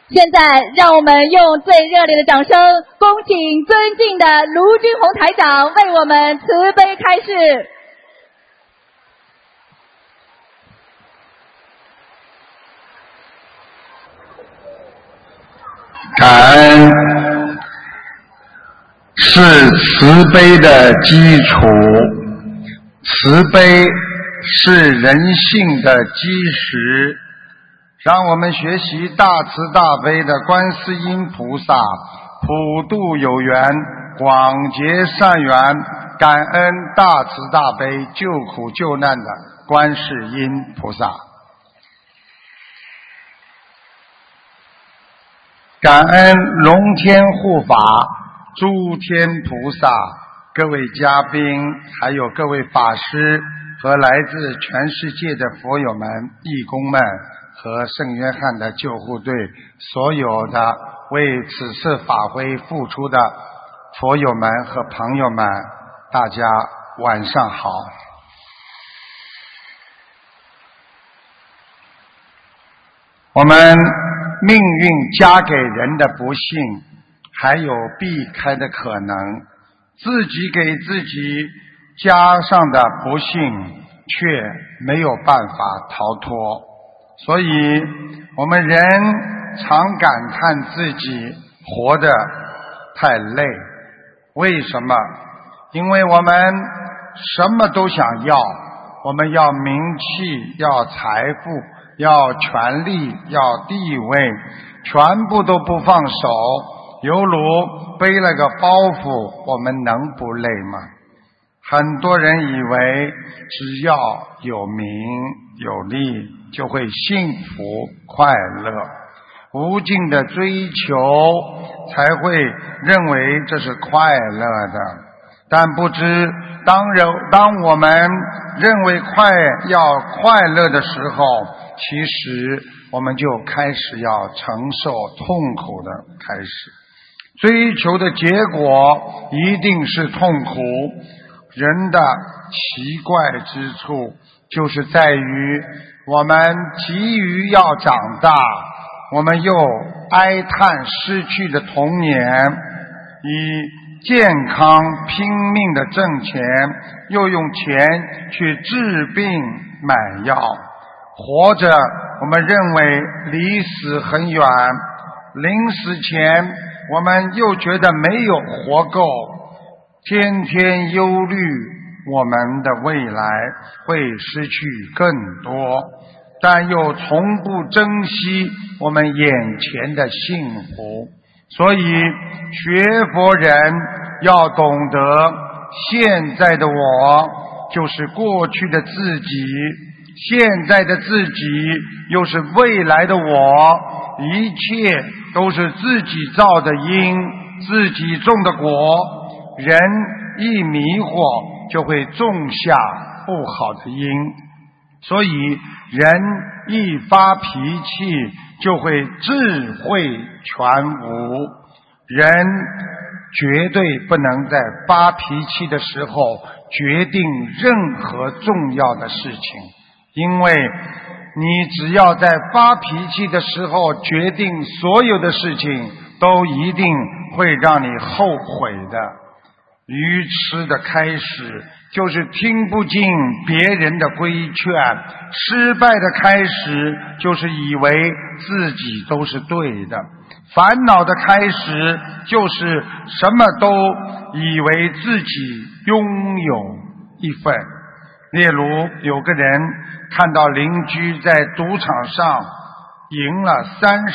现在，让我们用最热烈的掌声，恭请尊敬的卢军红台长为我们慈悲开示。 感恩是慈悲的基础，慈悲是人性的基石。让我们学习大慈大悲的观世音菩萨，普度有缘，广结善缘，感恩大慈大悲救苦救难的观世音菩萨。感恩龙天护法、诸天菩萨、各位嘉宾，还有各位法师和来自全世界的佛友们、义工们和圣约翰的救护队，所有的为此次法会付出的佛友们和朋友们，大家晚上好。我们命运加给人的不幸，还有避开的可能，自己给自己加上的不幸，却没有办法逃脱。所以我们人常感叹自己活得太累。为什么？因为我们什么都想要，我们要名气，要财富，要权力，要地位，全部都不放手，犹如背了个包袱，我们能不累吗？很多人以为只要有名有利就会幸福快乐，无尽的追求才会认为这是快乐的。但不知当我们认为要快乐的时候，其实我们就开始要承受痛苦的开始。追求的结果一定是痛苦。人的奇怪之处就是在于我们急于要长大，我们又哀叹失去的童年，以健康拼命的挣钱，又用钱去治病买药。活着我们认为离死很远，临死前我们又觉得没有活够，天天忧虑我们的未来会失去更多，但又从不珍惜我们眼前的幸福。所以学佛人要懂得，现在的我就是过去的自己，现在的自己又是未来的我，一切都是自己造的因，自己种的果。人一迷惑就会种下不好的因，所以人一发脾气就会智慧全无。人绝对不能在发脾气的时候决定任何重要的事情，因为你只要在发脾气的时候决定所有的事情，都一定会让你后悔的。愚痴的开始就是听不进别人的规劝，失败的开始就是以为自己都是对的，烦恼的开始就是什么都以为自己拥有一份。例如有个人看到邻居在赌场上赢了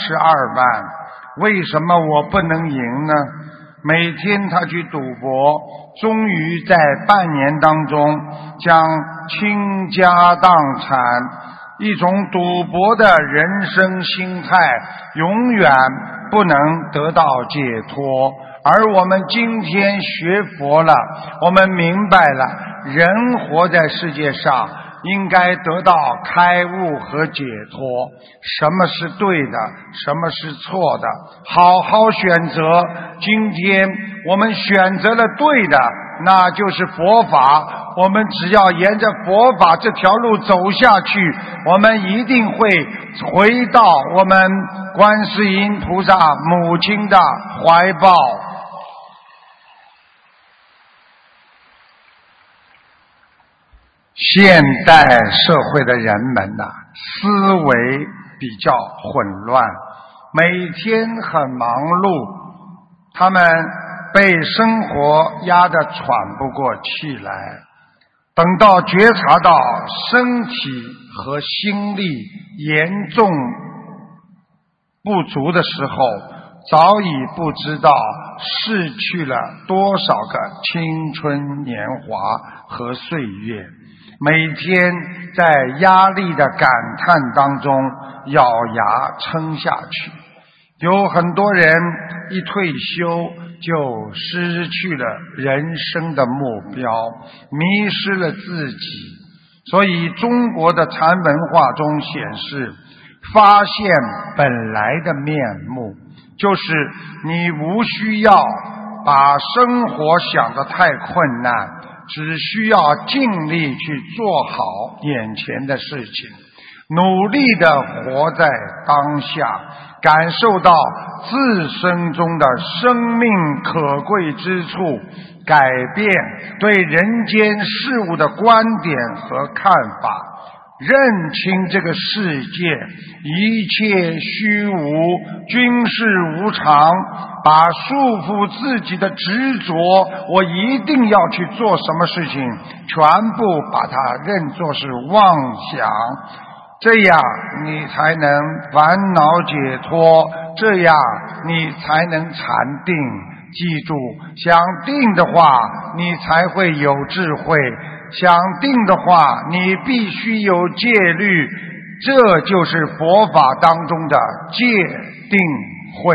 32万，为什么我不能赢呢？每天他去赌博，终于在半年当中将倾家荡产。一种赌博的人生心态永远不能得到解脱。而我们今天学佛了，我们明白了，人活在世界上应该得到开悟和解脱。什么是对的，什么是错的，好好选择。今天我们选择了对的，那就是佛法。我们只要沿着佛法这条路走下去，我们一定会回到我们观世音菩萨母亲的怀抱。现代社会的人们呐，思维比较混乱，每天很忙碌，他们被生活压得喘不过气来。等到觉察到身体和心力严重不足的时候，早已不知道逝去了多少个青春年华和岁月，每天在压力的感叹当中咬牙撑下去。有很多人一退休就失去了人生的目标，迷失了自己。所以中国的禅文化中显示，发现本来的面目，就是你无需要把生活想得太困难，只需要尽力去做好眼前的事情，努力地活在当下，感受到自身中的生命可贵之处，改变对人间事物的观点和看法，认清这个世界一切虚无，均是无常，把束缚自己的执着，我一定要去做什么事情，全部把它认作是妄想，这样你才能烦恼解脱，这样你才能禅定。记住，想定的话你才会有智慧，想定的话你必须有戒律，这就是佛法当中的戒定慧。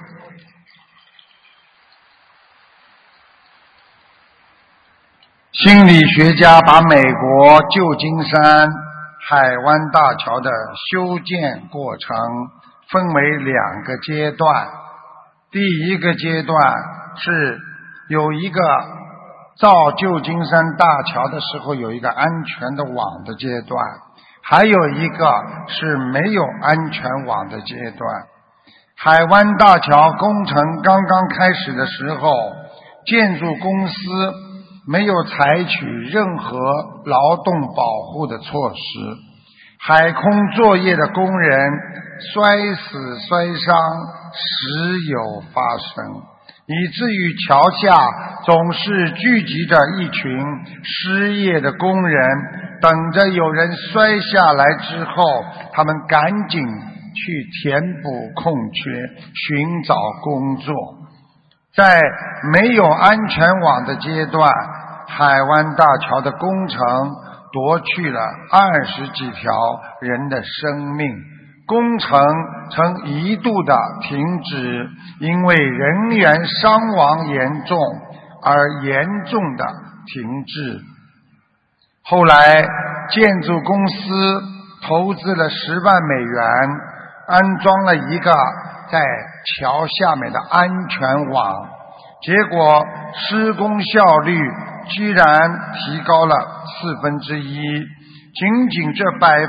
心理学家把美国旧金山海湾大桥的修建过程分为2个阶段。第一个阶段是有一个造旧金山大桥的时候有一个安全的网的阶段，还有一个是没有安全网的阶段。海湾大桥工程刚刚开始的时候，建筑公司没有采取任何劳动保护的措施，海空作业的工人摔死摔伤时有发生，以至于桥下总是聚集着一群失业的工人，等着有人摔下来之后，他们赶紧去填补空缺，寻找工作。在没有安全网的阶段，海湾大桥的工程夺去了20几条人的生命，工程曾一度的停止，因为人员伤亡严重而严重的停滞。后来建筑公司投资了10万美元，安装了一个在桥下面的安全网，结果施工效率居然提高了1/4，仅仅这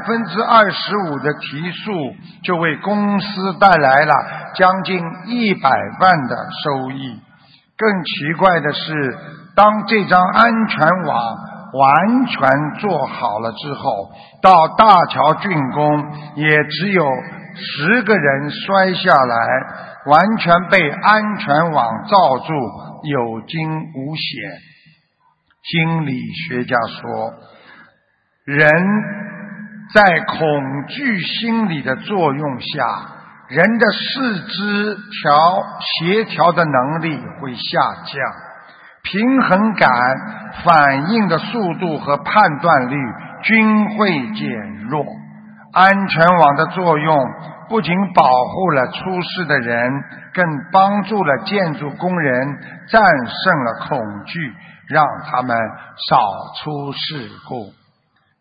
25%的提速就为公司带来了将近100万的收益。更奇怪的是，当这张安全网完全做好了之后，到大桥竣工也只有10个人摔下来，完全被安全网罩住，有惊无险。心理学家说，人在恐惧心理的作用下，人的四肢协调的能力会下降，平衡感、反应的速度和判断力均会减弱。安全网的作用不仅保护了出事的人，更帮助了建筑工人战胜了恐惧，让他们少出事故。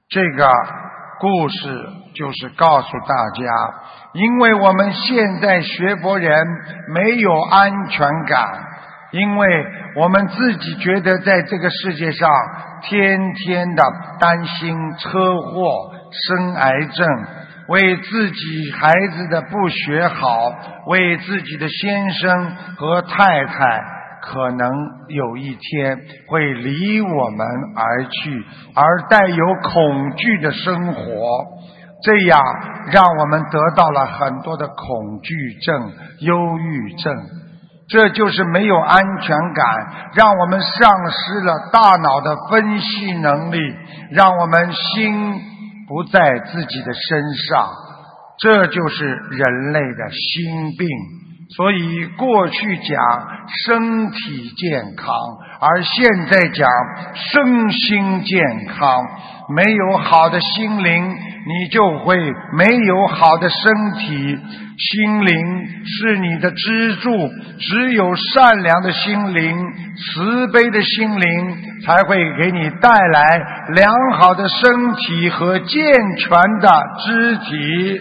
这个故事就是告诉大家，因为我们现在学佛人没有安全感，因为我们自己觉得在这个世界上天天的担心车祸、生癌症，为自己孩子的不学好，为自己的先生和太太可能有一天会离我们而去，而带有恐惧的生活，这样让我们得到了很多的恐惧症、忧郁症，这就是没有安全感，让我们丧失了大脑的分析能力，让我们心不在自己的身上，这就是人类的心病。所以过去讲身体健康，而现在讲身心健康。没有好的心灵，你就会没有好的身体。心灵是你的支柱，只有善良的心灵、慈悲的心灵，才会给你带来良好的身体和健全的肢体。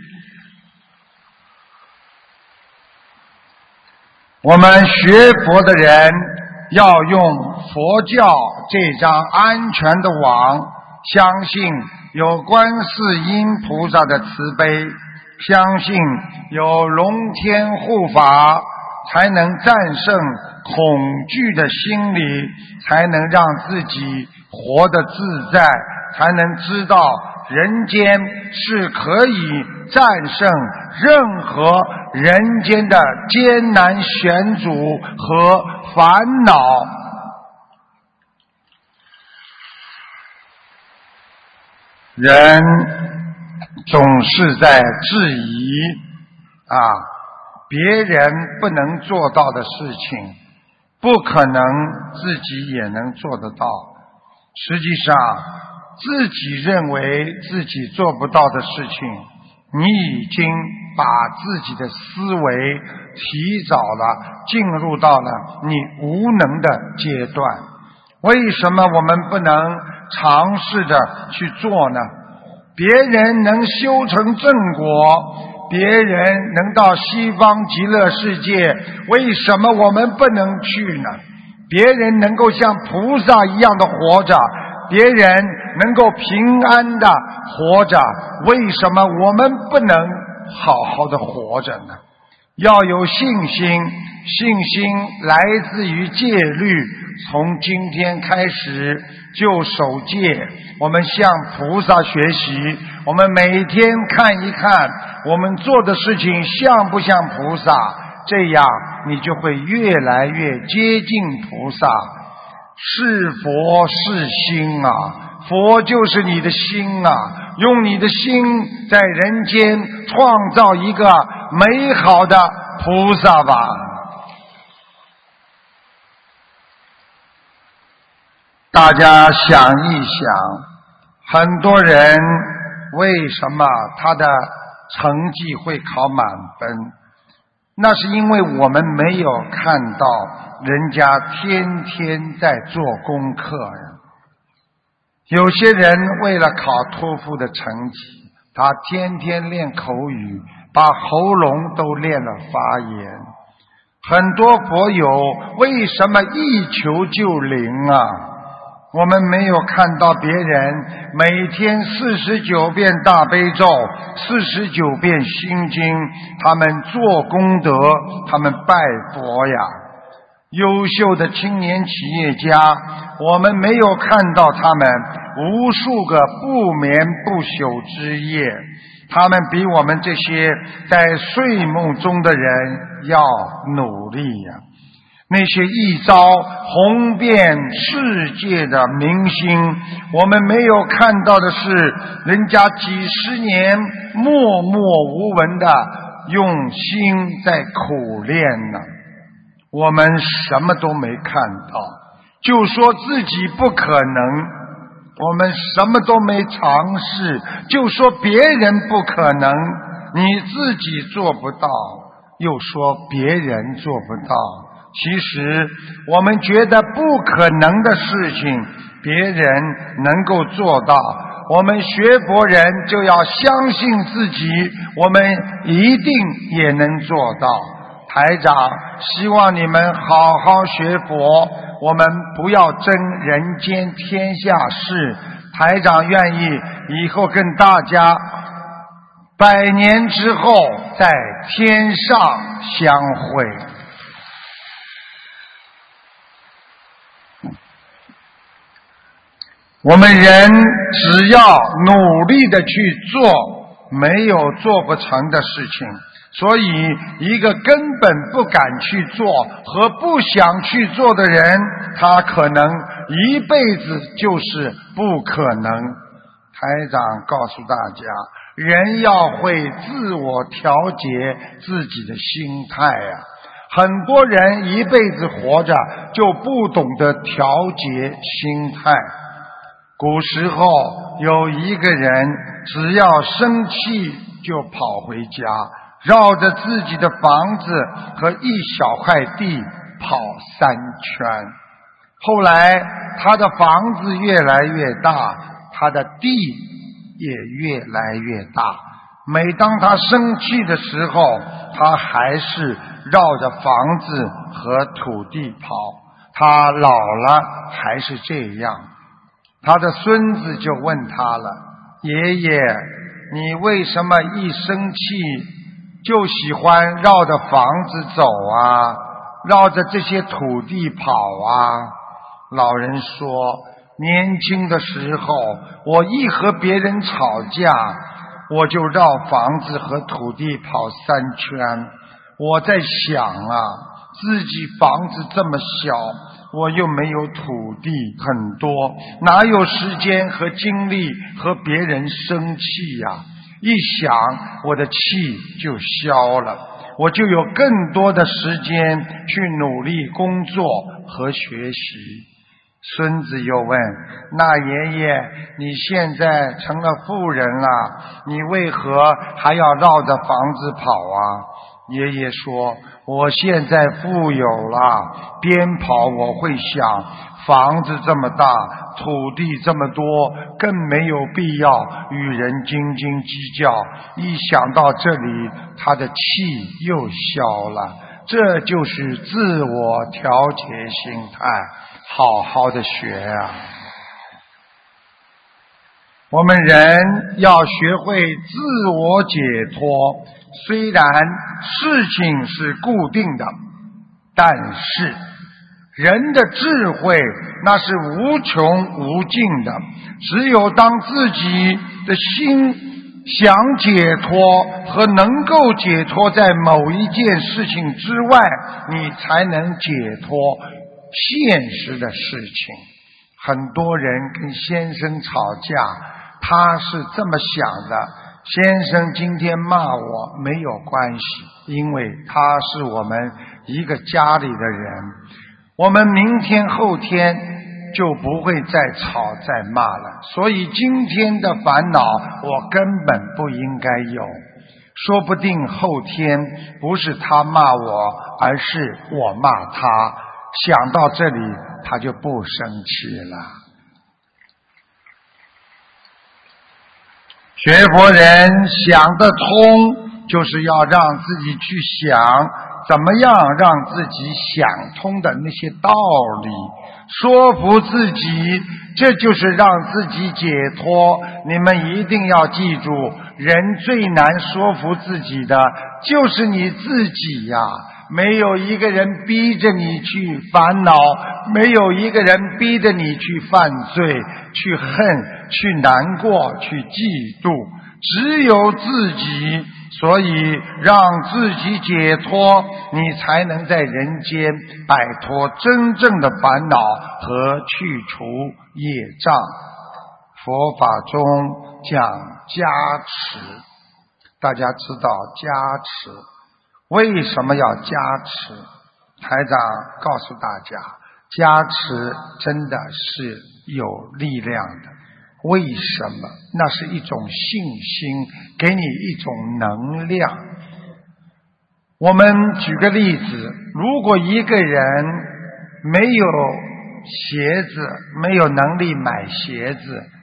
我们学佛的人要用佛教这张安全的网，相信有观世音菩萨的慈悲，相信有龙天护法，才能战胜恐惧的心理，才能让自己活得自在，才能知道人间是可以战胜任何人间的艰难险阻和烦恼。人总是在质疑别人不能做到的事情，不可能自己也能做得到。实际上自己认为自己做不到的事情，你已经把自己的思维提早了进入到了你无能的阶段。为什么我们不能尝试着去做呢？别人能修成正果，别人能到西方极乐世界，为什么我们不能去呢？别人能够像菩萨一样的活着，别人能够平安的活着，为什么我们不能好好的活着呢？要有信心，信心来自于戒律，从今天开始就守戒，我们向菩萨学习，我们每天看一看我们做的事情像不像菩萨，这样你就会越来越接近菩萨。是佛是心啊，佛就是你的心啊，用你的心在人间创造一个美好的菩萨吧。大家想一想，很多人为什么他的成绩会考满分？那是因为我们没有看到人家天天在做功课呀。有些人为了考托福的成绩，他天天练口语，把喉咙都练了发炎。很多佛友为什么一求就灵啊？我们没有看到别人每天49遍大悲咒，49遍心经，他们做功德，他们拜佛呀。优秀的青年企业家，我们没有看到他们无数个不眠不休之夜，他们比我们这些在睡梦中的人要努力呀。那些一朝红遍世界的明星，我们没有看到的是人家几十年默默无闻的用心在苦练呢。我们什么都没看到，就说自己不可能，我们什么都没尝试，就说别人不可能，你自己做不到，又说别人做不到。其实我们觉得不可能的事情，别人能够做到， 我们学佛人就要相信自己，我们一定也能做到。台长希望你们好好学佛，我们不要争人间天下事。台长愿意以后跟大家100年之后在天上相会。我们人只要努力的去做，没有做不成的事情。所以一个根本不敢去做和不想去做的人，他可能一辈子就是不可能。台长告诉大家，人要会自我调节自己的心态啊。很多人一辈子活着就不懂得调节心态。古时候有一个人只要生气就跑回家，绕着自己的房子和一小块地跑3圈。后来他的房子越来越大，他的地也越来越大。每当他生气的时候，他还是绕着房子和土地跑。他老了还是这样。他的孙子就问他了：爷爷，你为什么一生气就喜欢绕着房子走啊，绕着这些土地跑啊？老人说，年轻的时候我一和别人吵架，我就绕房子和土地跑3圈。我在想啊，自己房子这么小，我又没有土地很多，哪有时间和精力和别人生气呀？一想我的气就消了，我就有更多的时间去努力工作和学习。孙子又问：那爷爷，你现在成了富人了，你为何还要绕着房子跑啊？爷爷说：我现在富有了，边跑我会想，房子这么大，土地这么多，更没有必要与人斤斤计较。一想到这里，他的气又消了。这就是自我调节心态，好好的学啊。我们人要学会自我解脱，虽然事情是固定的，但是人的智慧那是无穷无尽的。只有当自己的心想解脱和能够解脱在某一件事情之外，你才能解脱现实的事情。很多人跟先生吵架，他是这么想的：先生今天骂我没有关系，因为他是我们一个家里的人，我们明天后天就不会再吵再骂了，所以今天的烦恼我根本不应该有。说不定后天不是他骂我，而是我骂他。想到这里，他就不生气了。学佛人想得通，就是要让自己去想怎么样让自己想通的那些道理，说服自己，这就是让自己解脱。你们一定要记住，人最难说服自己的就是你自己呀。没有一个人逼着你去烦恼，没有一个人逼着你去犯罪，去恨，去难过，去嫉妒，只有自己。所以让自己解脱，你才能在人间摆脱真正的烦恼和去除业障。佛法中讲加持，大家知道加持为什么要加持？台长告诉大家，加持真的是有力量的。为什么？那是一种信心，给你一种能量。我们举个例子，如果一个人没有鞋子，没有能力买鞋子，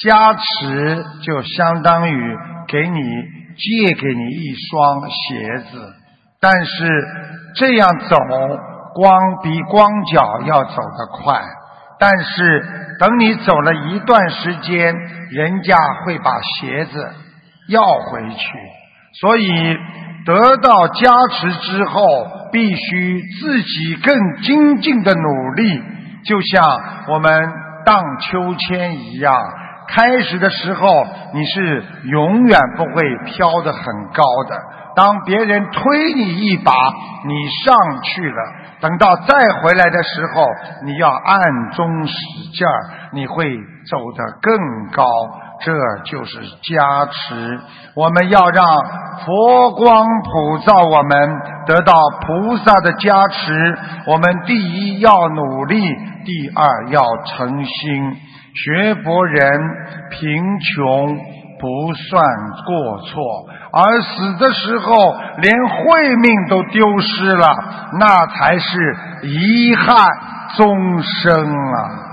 加持就相当于借给你一双鞋子，但是这样走比光脚要走得快，但是等你走了一段时间，人家会把鞋子要回去。所以得到加持之后，必须自己更精进的努力，就像我们荡秋千一样，开始的时候你是永远不会飘得很高的，当别人推你一把，你上去了，等到再回来的时候，你要暗中使劲儿，你会走得更高，这就是加持。我们要让佛光普照我们，得到菩萨的加持。我们第一要努力，第二要诚心。学佛人贫穷不算过错，而死的时候连慧命都丢失了，那才是遗憾终生啊！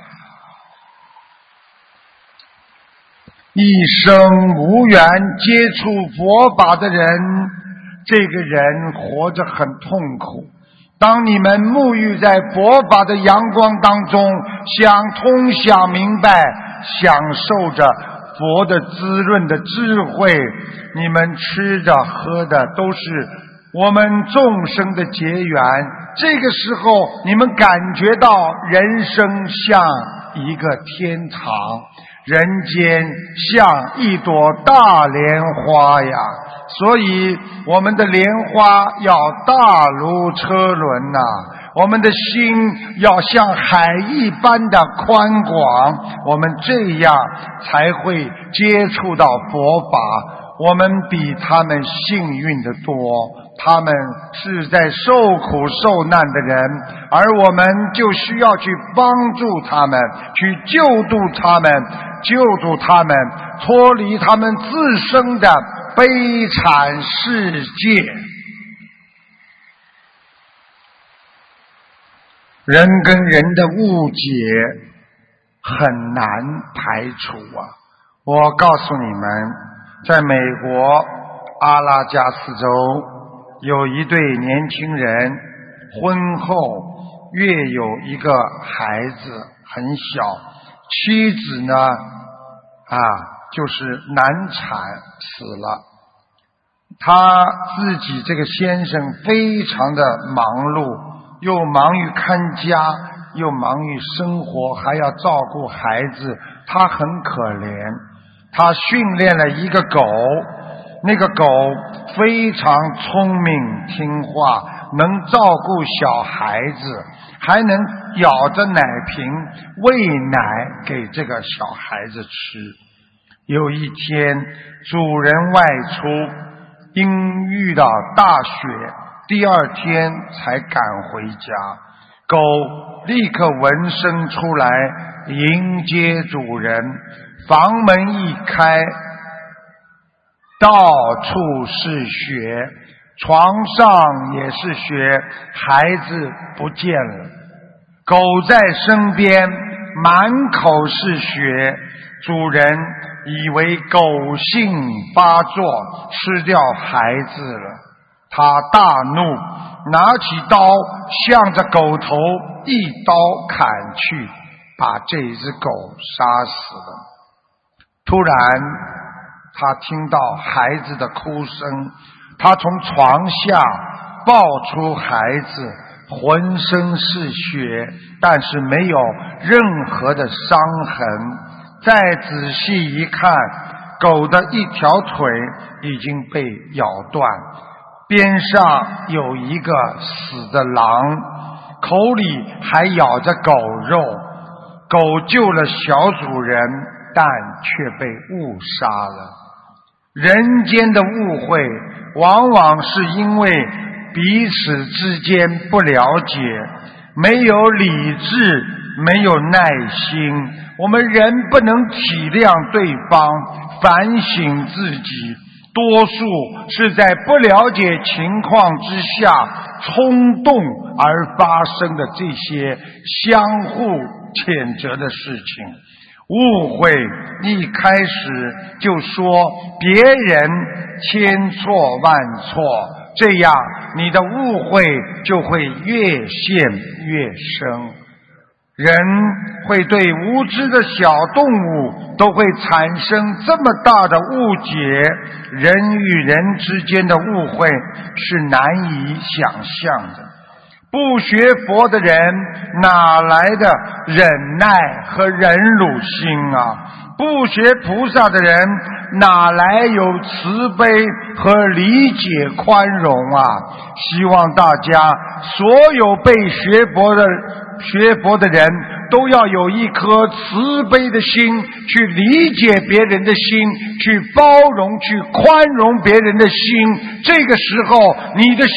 一生无缘接触佛法的人，这个人活着很痛苦。当你们沐浴在佛法的阳光当中，想通想明白，享受着佛的滋润的智慧，你们吃的喝的都是我们众生的结缘。这个时候你们感觉到人生像一个天堂，人间像一朵大莲花呀，所以我们的莲花要大如车轮呐，我们的心要像海一般的宽广，我们这样才会接触到佛法。我们比他们幸运得多，他们是在受苦受难的人，而我们就需要去帮助他们，去救度他们脱离他们自身的悲惨世界。人跟人的误解很难排除啊！我告诉你们，在美国阿拉加斯州有一对年轻人，婚后约有一个孩子很小，妻子呢就是难产死了。他自己这个先生非常的忙碌，又忙于看家，又忙于生活，还要照顾孩子，他很可怜。他训练了一个狗，那个狗非常聪明听话，能照顾小孩子，还能咬着奶瓶喂奶给这个小孩子吃。有一天主人外出，因遇到大雪，第二天才赶回家，狗立刻闻声出来迎接主人，房门一开，到处是雪，床上也是雪，孩子不见了。狗在身边，满口是血，主人以为狗性发作，吃掉孩子了。他大怒，拿起刀向着狗头一刀砍去，把这只狗杀死了。突然他听到孩子的哭声，他从床下抱出孩子，浑身是血，但是没有任何的伤痕。再仔细一看，狗的一条腿已经被咬断，边上有一个死的狼，口里还咬着狗肉。狗救了小主人，但却被误杀了。人间的误会往往是因为彼此之间不了解，没有理智，没有耐心。我们人不能体谅对方，反省自己，多数是在不了解情况之下冲动而发生的这些相互谴责的事情。 误会一开始就说别人千错万错，这样你的误会就会越陷越深。人会对无知的小动物都会产生这么大的误解，人与人之间的误会是难以想象的。不学佛的人哪来的忍耐和忍辱心啊？不学菩萨的人哪来有慈悲和理解宽容啊？希望大家所有被学佛的人都要有一颗慈悲的心，去理解别人的心，去包容去宽容别人的心。这个时候你的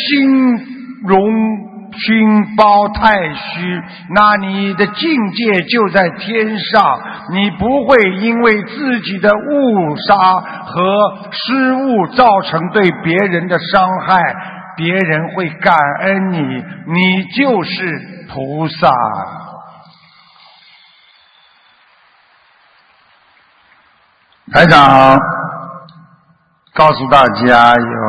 心包太虚，那你的境界就在天上，你不会因为自己的误杀和失误造成对别人的伤害，别人会感恩你，你就是菩萨。台长告诉大家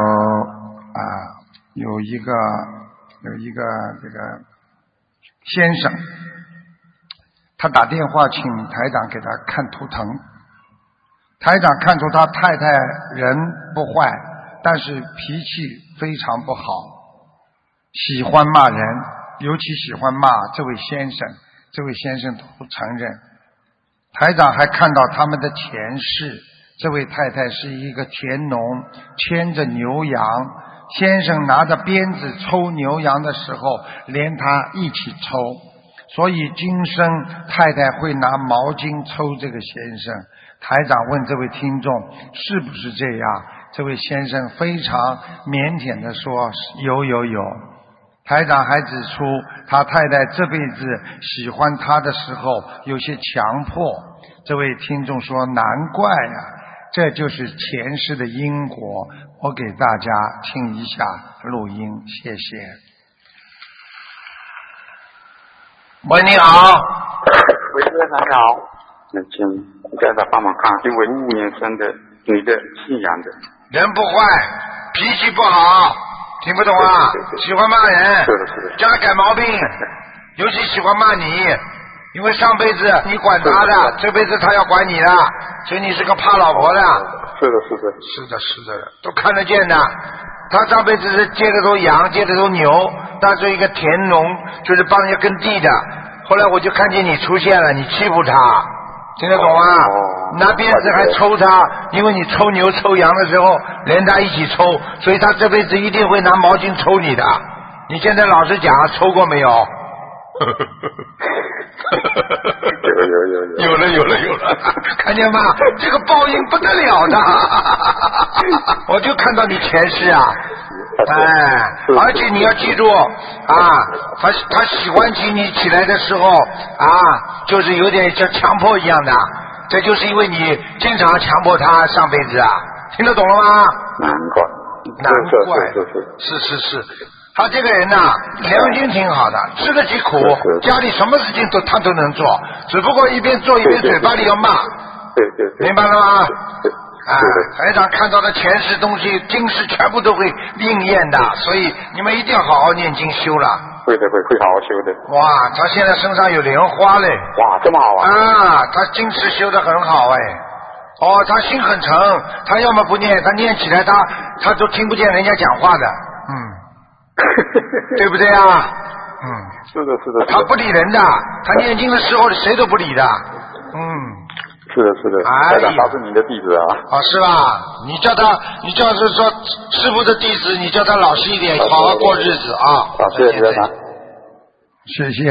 有一个这个先生，他打电话请台长给他看图腾。台长看出他太太人不坏，但是脾气非常不好，喜欢骂人，尤其喜欢骂这位先生。这位先生都承认。台长还看到他们的前世，这位太太是一个田农，牵着牛羊，先生拿着鞭子抽牛羊的时候连他一起抽，所以今生太太会拿毛巾抽这个先生。台长问这位听众是不是这样，这位先生非常腼腆地说有。台长还指出他太太这辈子喜欢他的时候有些强迫。这位听众说难怪啊，这就是前世的因果。我给大家听一下录音，谢谢。喂，你好。 喂，台长你好，请台长帮忙看152年生的女的，姓杨的。 人不坏，脾气不好，听不懂啊？ 对喜欢骂人， 是的， 叫他改毛病，尤其喜欢骂你，因为上辈子你管他的，这辈子他要管你的，所以你是个怕老婆的。是的，都看得见的。他上辈子是接的都羊，接的都牛，他是一个田农，就是帮人家耕地的。后来我就看见你出现了，你欺负他，听得懂吗？拿鞭子还抽他，因为你抽牛抽羊的时候连他一起抽，所以他这辈子一定会拿毛巾抽你的。你现在老实讲，抽过没有？有了，看见吗？这个报应不得了的。我就看到你前世啊，而且你要记住啊，他喜欢起你起来的时候啊，就是有点像强迫一样的，这就是因为你经常强迫他上辈子啊，听得懂了吗？ 难怪， 是。他这个人呐，良心挺好的，吃得起苦，家里什么事情他都能做，只不过一边做一边嘴巴里要骂。 对， 明白了吗？台长看到的前世东西，今世全部都会应验的，所以你们一定要好好念经修了。 会好好修的。 哇，他现在身上有莲花嘞！ 哇，这么好啊！ 他今世修得很好哎。他心很诚，他要么不念，他念起来他都听不见人家讲话的。对不对啊？ 是的。 他不理人的，他念经的时候谁都不理的。 是的。台长他是你的弟子啊。 是吧？你叫是说师父的弟子，你叫他老实一点，好好过日子啊。 谢谢台长。 谢谢。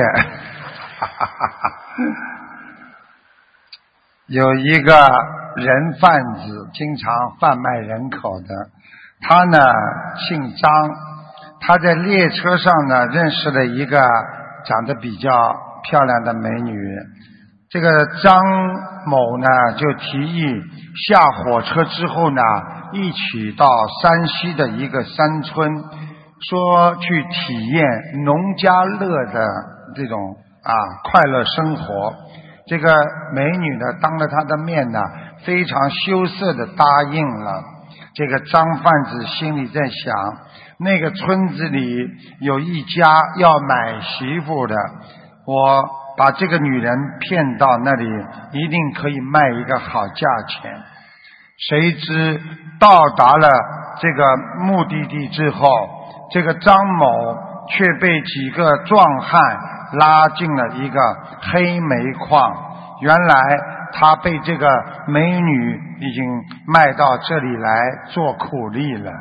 有一个人贩子，经常贩卖人口的，他呢姓张。他在列车上呢认识了一个长得比较漂亮的美女，这个张某呢就提议下火车之后呢一起到山西的一个山村，说去体验农家乐的这种快乐生活。 这个美女呢，当着他的面呢，非常羞涩的答应了。这个张贩子心里在想，那个村子里有一家要买媳妇的，我把这个女人骗到那里，一定可以卖一个好价钱。谁知到达了这个目的地之后，这个张某却被几个壮汉拉进了一个黑煤矿。原来他被这个美女已经卖到这里来做苦力了。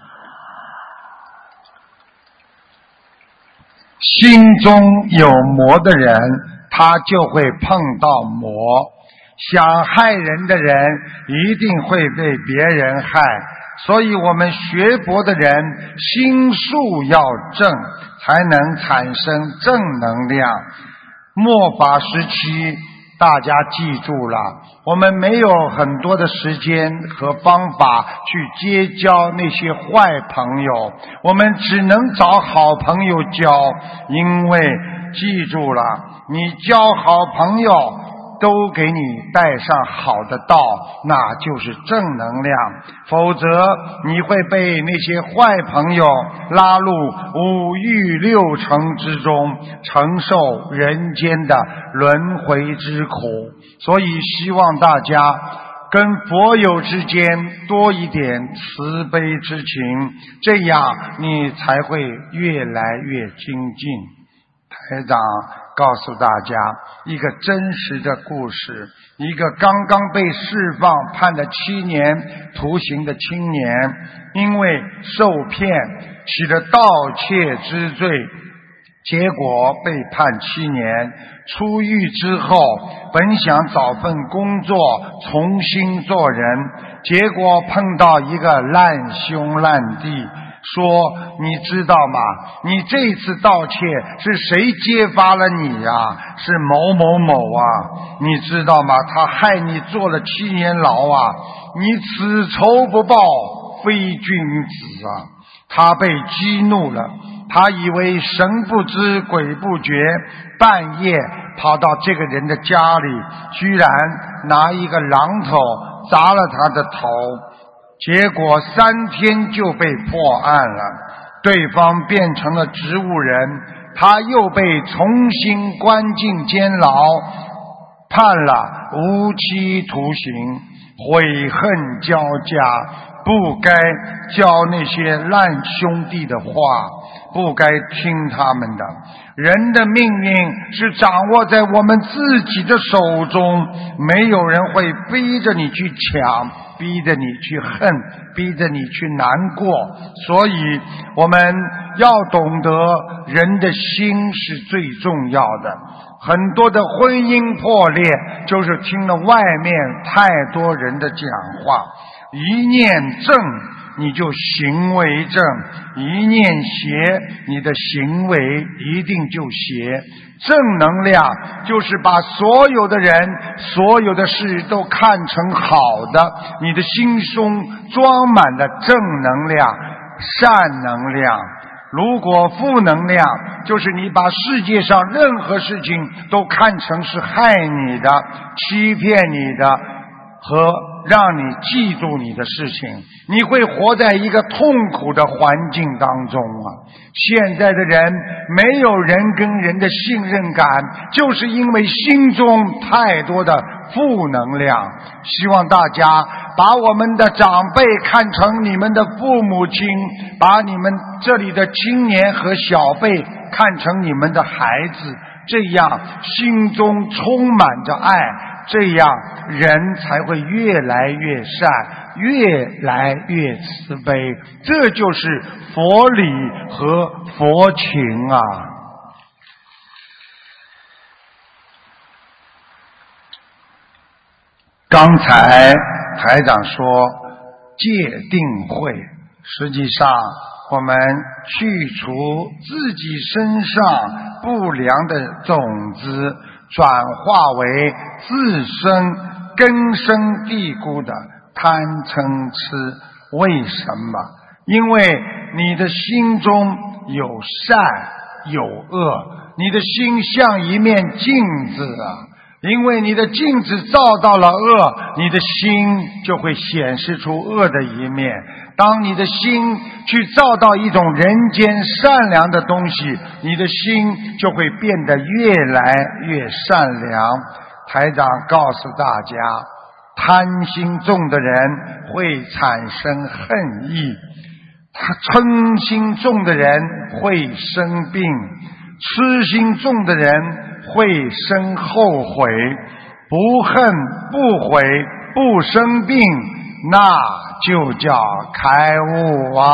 心中有魔的人，他就会碰到魔。想害人的人一定会被别人害，所以我们学佛的人心术要正，才能产生正能量。末法时期，大家记住了，我们没有很多的时间和方法去结交那些坏朋友，我们只能找好朋友交。因为记住了，你交好朋友都给你带上好的道，那就是正能量。否则你会被那些坏朋友拉入五欲六尘之中，承受人间的轮回之苦。所以希望大家跟佛友之间多一点慈悲之情，这样你才会越来越精进。台长告诉大家一个真实的故事，一个刚刚被释放判了7年徒刑的青年，因为受骗起了盗窃之罪，结果被判7年。出狱之后本想找份工作重新做人，结果碰到一个烂兄烂弟，说你知道吗，你这次盗窃是谁揭发了你呀？是某某某啊，你知道吗，他害你坐了7年牢啊，你此仇不报非君子啊。他被激怒了，他以为神不知鬼不觉，半夜跑到这个人的家里，居然拿一个榔头砸了他的头，结果3天就被破案了，对方变成了植物人，他又被重新关进监牢，判了无期徒刑，悔恨交加，不该教那些烂兄弟的话，不该听他们的。人的命运是掌握在我们自己的手中，没有人会逼着你去抢，逼着你去恨，逼着你去难过。所以我们要懂得人的心是最重要的。很多的婚姻破裂就是听了外面太多人的讲话，一念正你就行为正，一念邪你的行为一定就邪。正能量就是把所有的人所有的事都看成好的，你的心中装满了正能量善能量。如果负能量就是你把世界上任何事情都看成是害你的欺骗你的和让你记住你的事情，你会活在一个痛苦的环境当中啊！现在的人没有人跟人的信任感，就是因为心中太多的负能量。希望大家把我们的长辈看成你们的父母亲，把你们这里的青年和小辈看成你们的孩子，这样心中充满着爱，这样人才会越来越善，越来越慈悲。这就是佛理和佛情啊！刚才台长说戒定慧，实际上我们去除自己身上不良的种子，转化为自身根深蒂固的贪嗔痴。为什么？因为你的心中有善有恶，你的心像一面镜子啊！ 因为你的镜子照到了恶，你的心就会显示出恶的一面。当你的心去照到一种人间善良的东西，你的心就会变得越来越善良。台长告诉大家，贪心重的人会产生恨意，嗔心重的人会生病，痴心重的人会生后悔，不恨不悔不生病，那就叫开悟啊！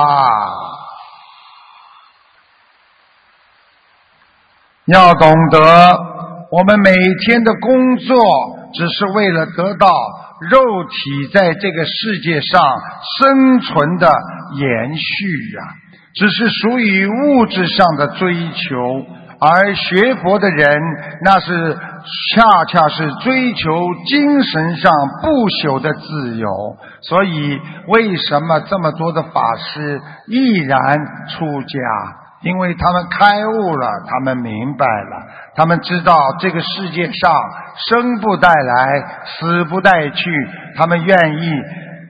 要懂得，我们每天的工作只是为了得到肉体在这个世界上生存的延续呀，只是属于物质上的追求。而学佛的人，那是恰恰是追求精神上不朽的自由。所以为什么这么多的法师毅然出家？因为他们开悟了，他们明白了，他们知道这个世界上生不带来，死不带去，他们愿意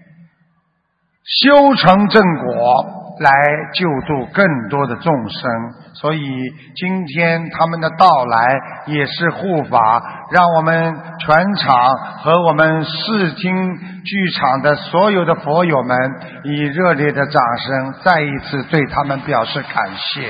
修成正果来救度更多的众生。所以今天他们的到来也是护法，让我们全场和我们视听剧场的所有的佛友们以热烈的掌声再一次对他们表示感谢。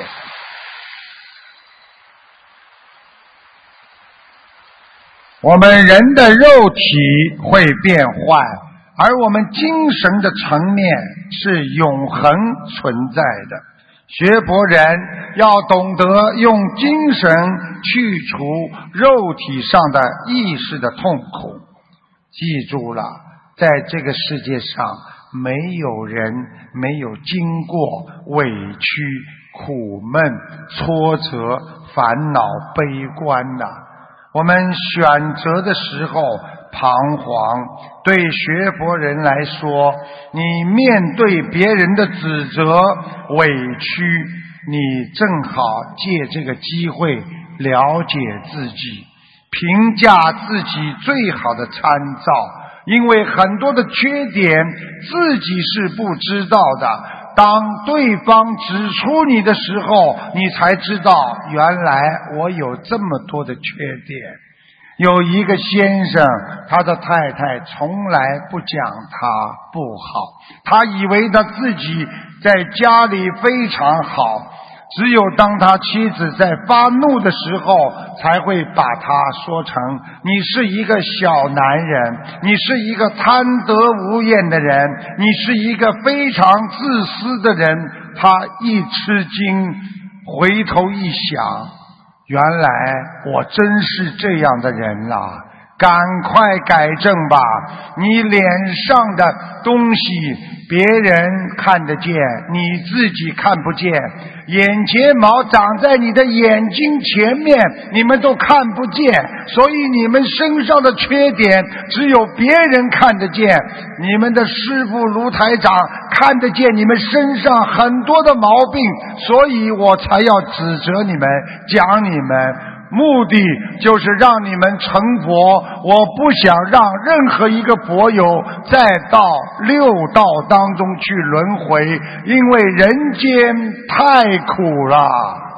我们人的肉体会变坏，而我们精神的层面是永恒存在的。学佛人要懂得用精神去除肉体上的意识的痛苦。记住了，在这个世界上没有人没有经过委屈、苦闷、挫折、烦恼、悲观的。我们选择的时候彷徨，对学佛人来说，你面对别人的指责、委屈，你正好借这个机会了解自己，评价自己最好的参照。因为很多的缺点自己是不知道的，当对方指出你的时候，你才知道原来我有这么多的缺点。有一个先生，他的太太从来不讲他不好，他以为他自己在家里非常好，只有当他妻子在发怒的时候，才会把他说成你是一个小男人，你是一个贪得无厌的人，你是一个非常自私的人。他一吃惊，回头一想，原来我真是这样的人啦，赶快改正吧。你脸上的东西别人看得见，你自己看不见，眼睫毛长在你的眼睛前面，你们都看不见，所以你们身上的缺点只有别人看得见。你们的师父卢台长看得见你们身上很多的毛病，所以我才要指责你们，讲你们，目的就是让你们成佛。我不想让任何一个佛友再到六道当中去轮回，因为人间太苦了。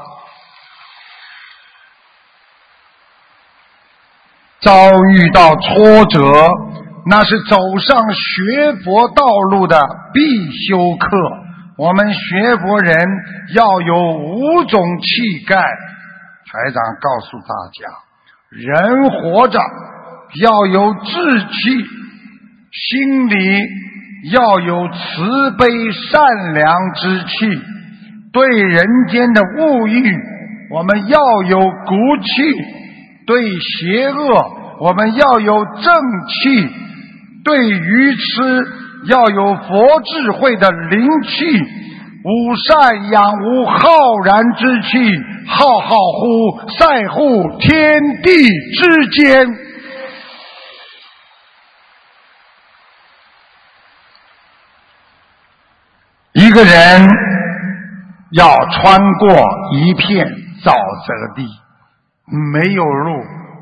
遭遇到挫折，那是走上学佛道路的必修课。我们学佛人要有5种气概。台长告诉大家，人活着要有志气，心里要有慈悲善良之气，对人间的物欲我们要有骨气，对邪恶我们要有正气，对愚痴要有佛智慧的灵气。无善养无浩然之气，浩浩乎塞乎天地之间。一个人要穿过一片沼泽地，没有路，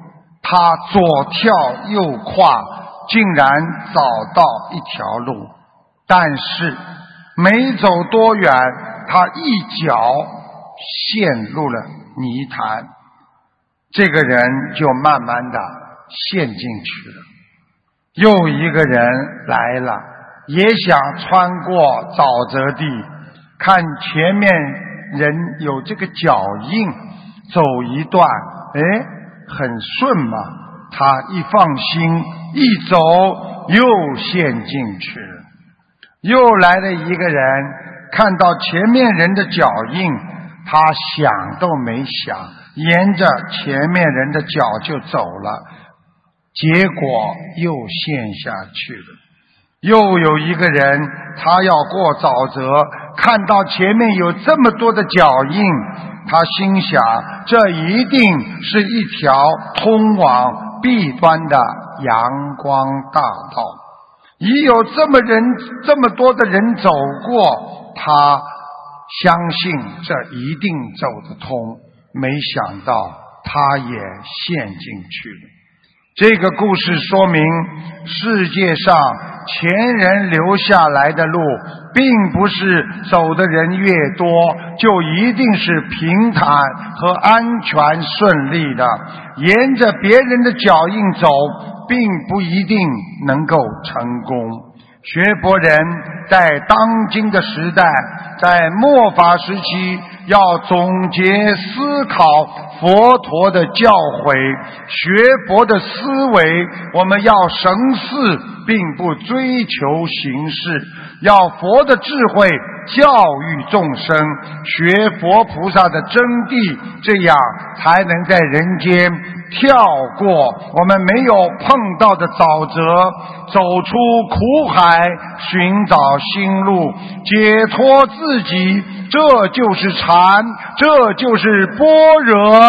他左跳右跨，竟然找到一条路，但是没走多远，他一脚陷入了泥潭，这个人就慢慢的陷进去了。又一个人来了，也想穿过沼泽地，看前面人有这个脚印，走一段，很顺嘛。他一放心，一走又陷进去了。又来了一个人，看到前面人的脚印，他想都没想，沿着前面人的脚就走了，结果又陷下去了。又有一个人，他要过沼泽，看到前面有这么多的脚印，他心想这一定是一条通往弊端的阳光大道，已有这么多的人走过，他相信这一定走得通，没想到他也陷进去了。这个故事说明，世界上前人留下来的路，并不是走的人越多就一定是平坦和安全顺利的，沿着别人的脚印走，并不一定能够成功。学佛人在当今的时代，在末法时期，要总结思考佛陀的教诲，学佛的思维，我们要神似，并不追求形式，要佛的智慧教育众生，学佛菩萨的真谛，这样才能在人间跳过我们没有碰到的沼泽，走出苦海，寻找新路，解脱自己。这就是禅，这就是般若。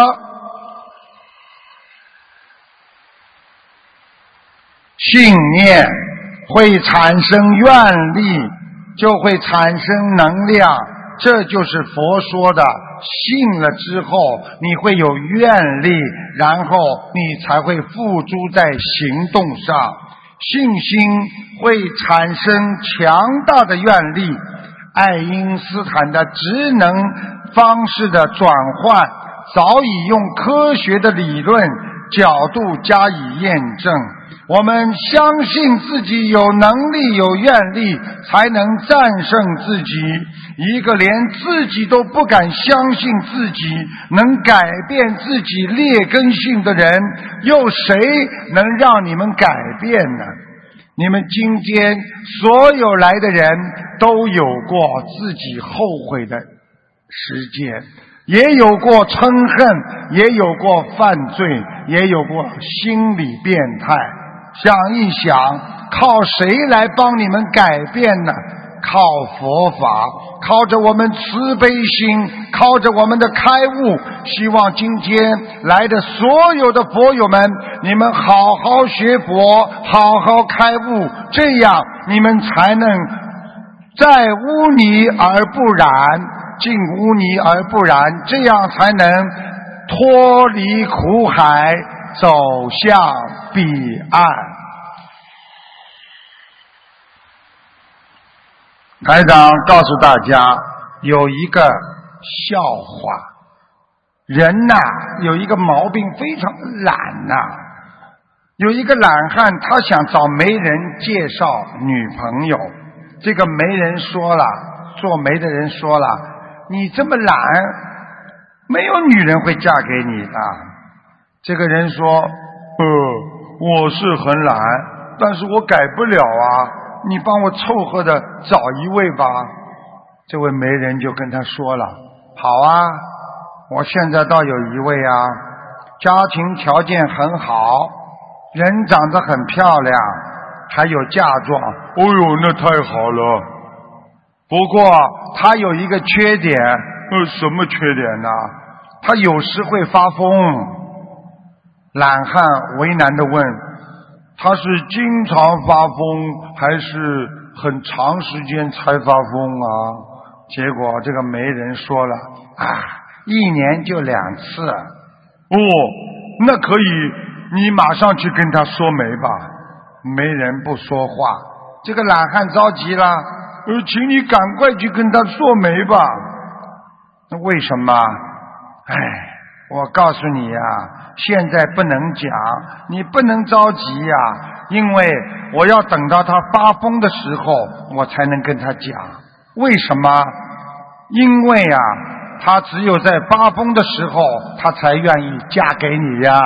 信念会产生愿力，就会产生能量，这就是佛说的，信了之后你会有愿力，然后你才会付诸在行动上。信心会产生强大的愿力。爱因斯坦的职能方式的转换，早已用科学的理论角度加以验证。我们相信自己有能力有愿力，才能战胜自己。一个连自己都不敢相信自己能改变自己劣根性的人，又谁能让你们改变呢？你们今天所有来的人都有过自己后悔的时间，也有过嗔恨，也有过犯罪，也有过心理变态。想一想，靠谁来帮你们改变呢？靠佛法，靠着我们慈悲心，靠着我们的开悟。希望今天来的所有的佛友们，你们好好学佛，好好开悟，这样你们才能在污泥而不染，进污泥而不染，这样才能脱离苦海，走向彼岸。台长告诉大家，有一个笑话，人呐，有一个毛病，非常懒呐。有一个懒汉，他想找媒人介绍女朋友，这个媒人说了，做媒的人说了，你这么懒，没有女人会嫁给你的。这个人说，我是很懒，但是我改不了啊，你帮我凑合的找一位吧。这位媒人就跟他说了，好啊，我现在倒有一位啊，家庭条件很好，人长得很漂亮，还有嫁妆。哦呦，那太好了。不过他有一个缺点。什么缺点呢？他有时会发疯。懒汉为难地问，他是经常发疯，还是很长时间才发疯啊？结果这个媒人说了，一年就2次。那可以你马上去跟他说媒吧。没人不说话，这个懒汉着急了，请你赶快去跟他说媒吧。那为什么？我告诉你呀，现在不能讲，你不能着急呀，因为我要等到他发疯的时候，我才能跟他讲。为什么？因为啊，他只有在发疯的时候，他才愿意嫁给你呀。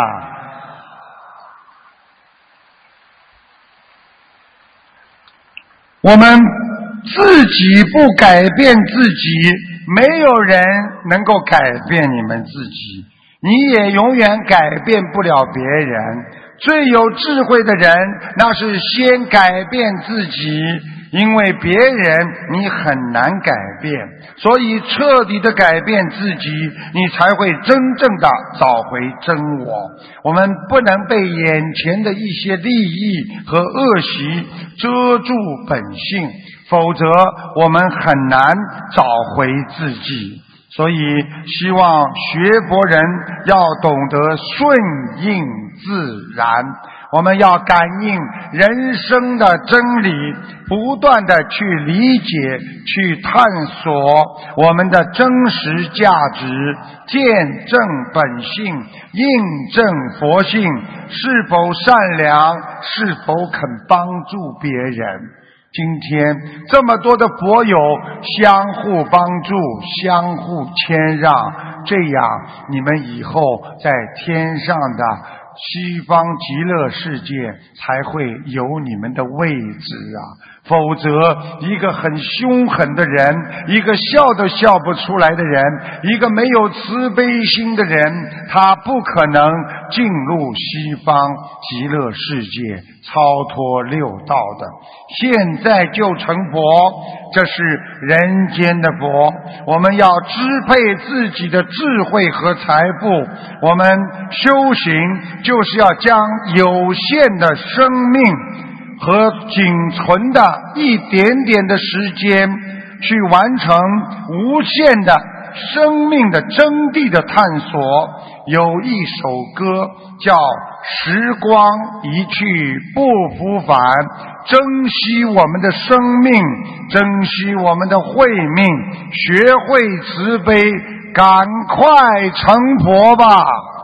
我们自己不改变自己，没有人能够改变你们自己，你也永远改变不了别人。最有智慧的人，那是先改变自己，因为别人你很难改变，所以彻底的改变自己，你才会真正的找回真我。我们不能被眼前的一些利益和恶习遮住本性，否则我们很难找回自己。所以希望学佛人要懂得顺应自然，我们要感应人生的真理，不断的去理解，去探索我们的真实价值，见证本性，印证佛性，是否善良，是否肯帮助别人。今天这么多的佛友相互帮助，相互谦让，这样你们以后在天上的西方极乐世界才会有你们的位置啊！否则一个很凶狠的人，一个笑都笑不出来的人，一个没有慈悲心的人，他不可能进入西方极乐世界超脱六道的。现在就成佛，这是人间的佛，我们要支配自己的智慧和财富。我们修行就是要将有限的生命和仅存的一点点的时间，去完成无限的生命的真谛的探索。有一首歌叫时光一去不复返，珍惜我们的生命，珍惜我们的慧命，学会慈悲，赶快成佛吧。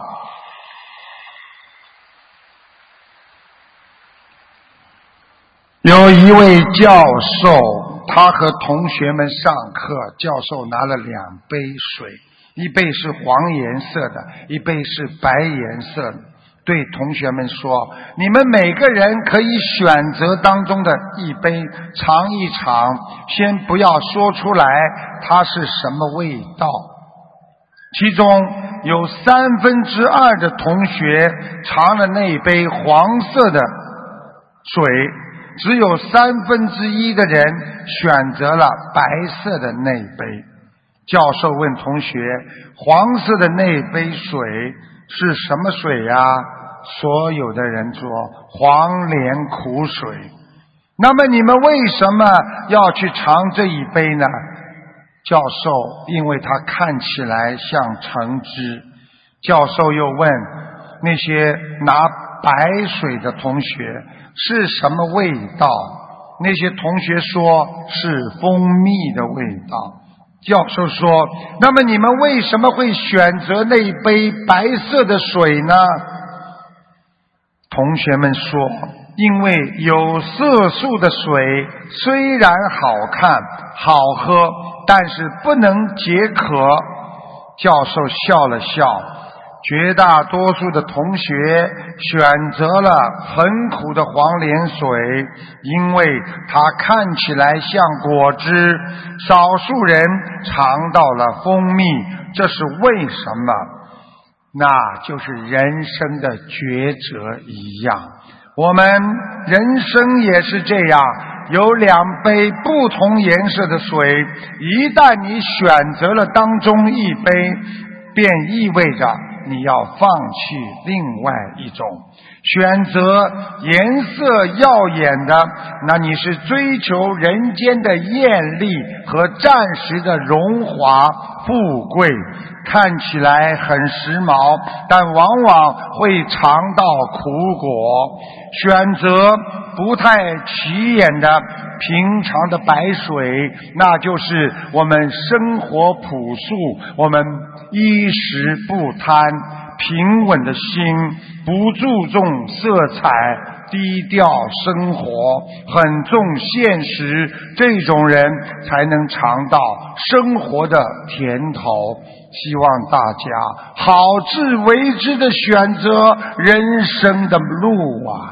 有一位教授，他和同学们上课，教授拿了2杯水，一杯是黄颜色的，一杯是白颜色的，对同学们说，你们每个人可以选择当中的一杯尝一尝，先不要说出来它是什么味道。其中有2/3的同学尝了那杯黄色的水，只有1/3的人选择了白色的那杯。教授问同学，黄色的那杯水是什么水呀？所有的人说黄连苦水。那么你们为什么要去尝这一杯呢？教授因为它看起来像橙汁。教授又问那些拿白水的同学是什么味道？那些同学说是蜂蜜的味道。教授说，那么你们为什么会选择那一杯白色的水呢？同学们说，因为有色素的水虽然好看好喝，但是不能解渴。教授笑了笑，绝大多数的同学选择了很苦的黄连水，因为它看起来像果汁，少数人尝到了蜂蜜，这是为什么？那就是人生的抉择一样。我们人生也是这样，有2杯不同颜色的水，一旦你选择了当中一杯，便意味着你要放弃另外一种。 选择颜色耀眼的，那你是追求人间的艳丽和暂时的荣华富贵，看起来很时髦，但往往会尝到苦果。选择不太起眼的平常的白水，那就是我们生活朴素，我们衣食不贪，平稳的心，不注重色彩，低调生活，很重现实，这种人才能尝到生活的甜头。希望大家好自为之的选择人生的路啊！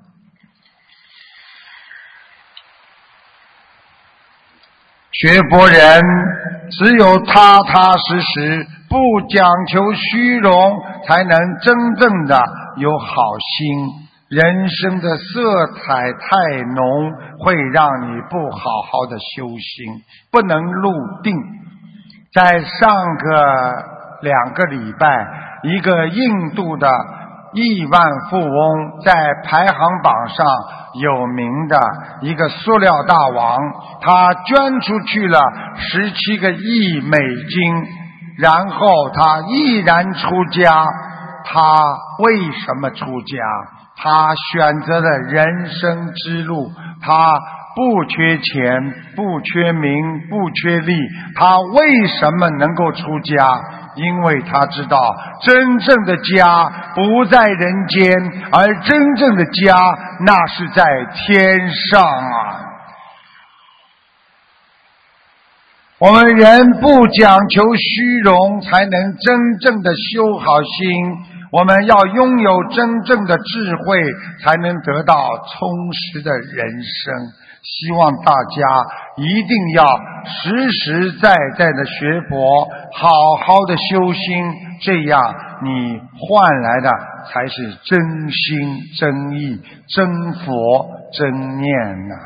学佛人只有踏踏实实，不讲求虚荣，才能真正的有好心。人生的色彩太浓，会让你不好好的修心，不能入定。在上个2个礼拜，一个印度的亿万富翁，在排行榜上有名的一个塑料大王，他捐出去了17个亿美金，然后他毅然出家。他为什么出家？他选择了人生之路，他不缺钱，不缺名，不缺利。他为什么能够出家？因为他知道真正的家不在人间，而真正的家那是在天上啊！我们人不讲求虚荣，才能真正的修好心。我们要拥有真正的智慧，才能得到充实的人生。希望大家一定要实实在在的学佛，好好的修心，这样你换来的才是真心真意真佛真念呐。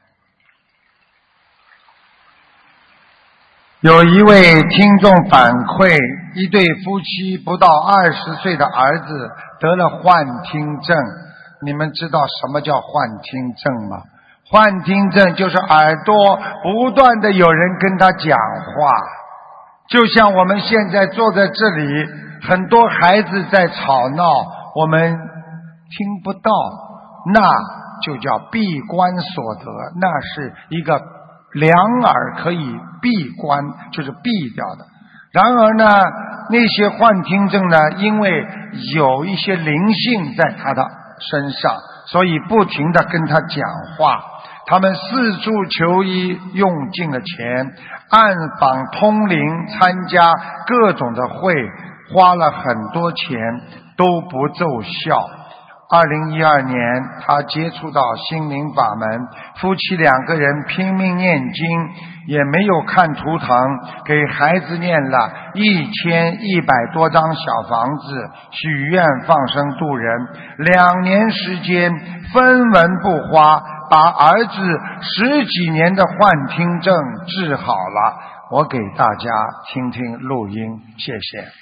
有一位听众反馈，一对夫妻不到20岁的儿子得了幻听症。你们知道什么叫幻听症吗？幻听症就是耳朵不断的有人跟他讲话，就像我们现在坐在这里，很多孩子在吵闹，我们听不到，那就叫闭关所得，那是一个两耳可以闭关，就是闭掉的。然而呢，那些幻听症呢，因为有一些灵性在他的身上，所以不停地跟他讲话。他们四处求医，用尽了钱，暗访通灵，参加各种的会，花了很多钱，都不奏效。2012年，他接触到心灵法门，夫妻2个人拼命念经，也没有看图腾，给孩子念了1100多张小房子，许愿放生度人，2年时间分文不花，把儿子10几年的幻听症治好了。我给大家听听录音，谢谢。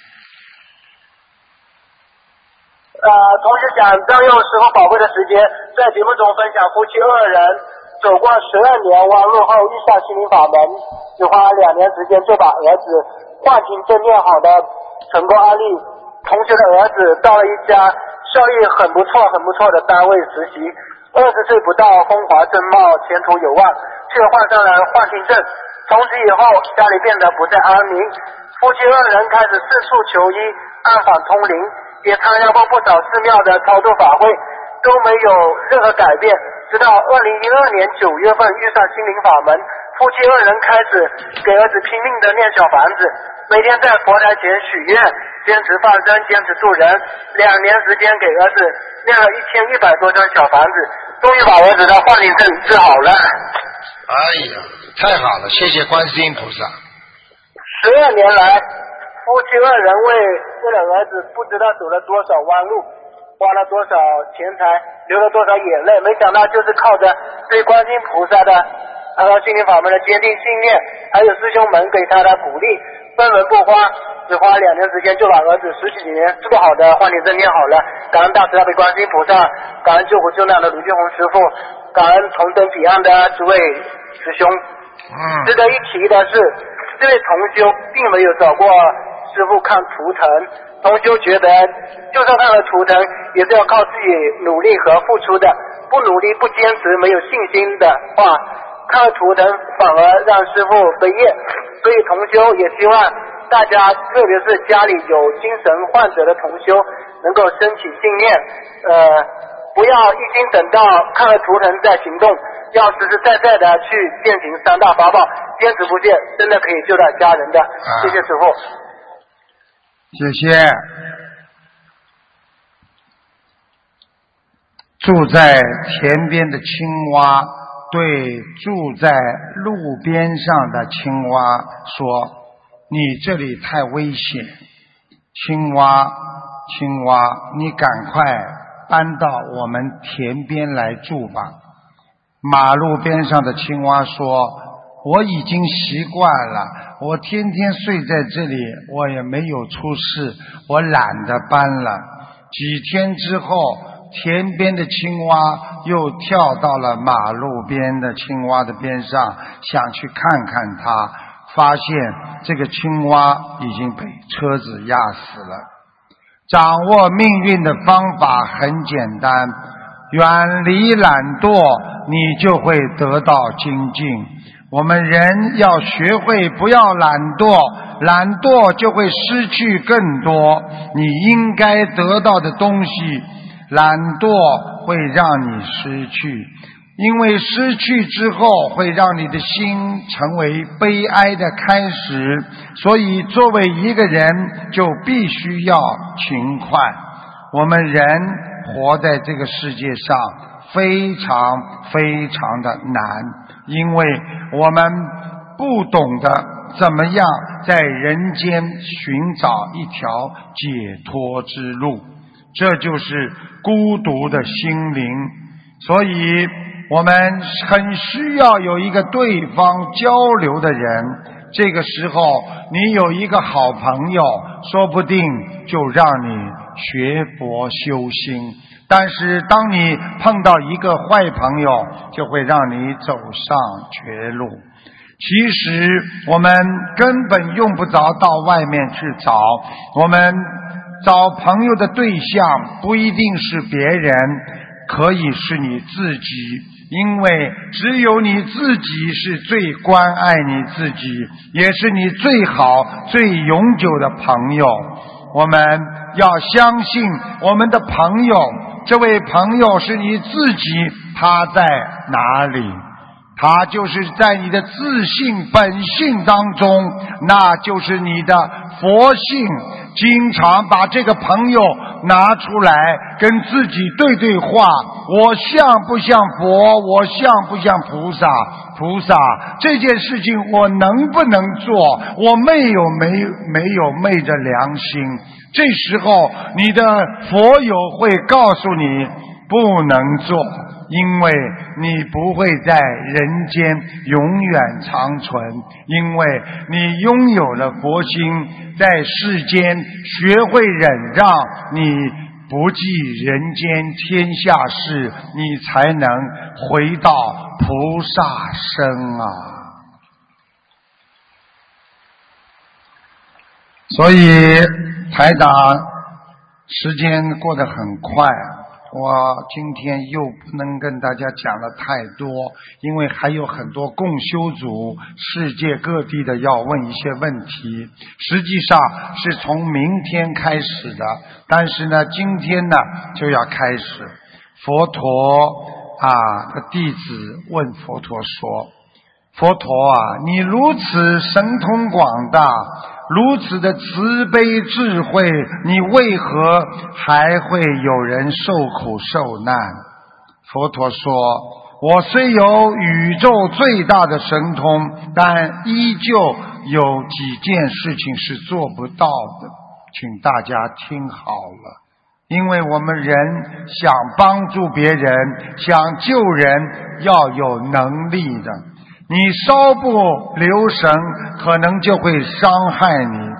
同时想占用师父宝贵的时间，在节目中分享夫妻2人走过12年弯路后遇上心灵法门，只花2年时间就把儿子幻听症念好的成功案例。同学的儿子到了一家效益很不错的单位实习，20岁不到，风华正茂，前途有望，却患上了幻听症。从此以后，家里变得不再安宁，夫妻2人开始四处求医，暗访通灵，也参加过不少寺庙的超度法会，都没有任何改变。直到2012年9月份遇上心灵法门，夫妻2人开始给儿子拼命的念小房子，每天在佛台前许愿，坚持放生，坚持度人。2年时间给儿子念了1100多张小房子，终于把儿子的幻听症治好了。 哎呀，太好了，谢谢观世音菩萨。 12年来，夫妻2人为了儿子不知道走了多少弯路，花了多少钱财，流了多少眼泪，没想到就是靠着对观世音菩萨的心灵法门的坚定信念，还有师兄们给他的鼓励，分文不花， 只花2年时间就把儿子10几年治不好的幻听症念好了。感恩大慈大悲观世音菩萨，感恩救苦救难的卢俊宏师傅，感恩同登彼岸的诸位师兄。值得一提的是，这位同修并没有找过师傅看图腾，同修觉得就算看了图腾也是要靠自己努力和付出的，不努力不坚持没有信心的话，看了图腾反而让师傅飞业。所以同修也希望大家，特别是家里有精神患者的同修，能够升起信念，不要一心等到看了图腾再行动，要实实在在的去践行3大法宝，坚持不懈，真的可以救到家人的。谢谢师父。 谢谢。住在田边的青蛙对住在路边上的青蛙说，你这里太危险，青蛙，你赶快搬到我们田边来住吧。马路边上的青蛙说，我已经习惯了，我天天睡在这里，我也没有出事，我懒得搬了。几天之后，田边的青蛙又跳到了马路边的青蛙的边上，想去看看它，发现这个青蛙已经被车子压死了。掌握命运的方法很简单，远离懒惰，你就会得到精进。我们人要学会不要懒惰，懒惰就会失去更多你应该得到的东西，懒惰会让你失去，因为失去之后会让你的心成为悲哀的开始，所以作为一个人就必须要勤快。我们人活在这个世界上非常非常的难，因为我们不懂得怎么样在人间寻找一条解脱之路，这就是孤独的心灵。所以我们很需要有一个对方交流的人，这个时候你有一个好朋友，说不定就让你学佛修心。但是当你碰到一个坏朋友，就会让你走上绝路。其实我们根本用不着到外面去找，我们找朋友的对象不一定是别人，可以是你自己，因为只有你自己是最关爱你自己，也是你最好最永久的朋友。我们要相信我们的朋友，这位朋友是你自己，他在哪里？他就是在你的自信本性当中，那就是你的佛性。经常把这个朋友拿出来跟自己对话，我像不像佛？我像不像菩萨？菩萨，这件事情我能不能做？我没有昧着良心。这时候你的佛友会告诉你不能做，因为你不会在人间永远长存，因为你拥有了佛心，在世间学会忍让，你不计人间天下事，你才能回到菩萨身啊！所以台长时间过得很快，我今天又不能跟大家讲了太多，因为还有很多共修组世界各地的要问一些问题，实际上是从明天开始的，但是呢今天呢就要开始。佛陀的弟子问佛陀说，佛陀啊，你如此神通广大，如此的慈悲智慧，你为何还会有人受苦受难？佛陀说，我虽有宇宙最大的神通，但依旧有几件事情是做不到的，请大家听好了。因为我们人想帮助别人，想救人，要有能力的，你稍不留神可能就会伤害你。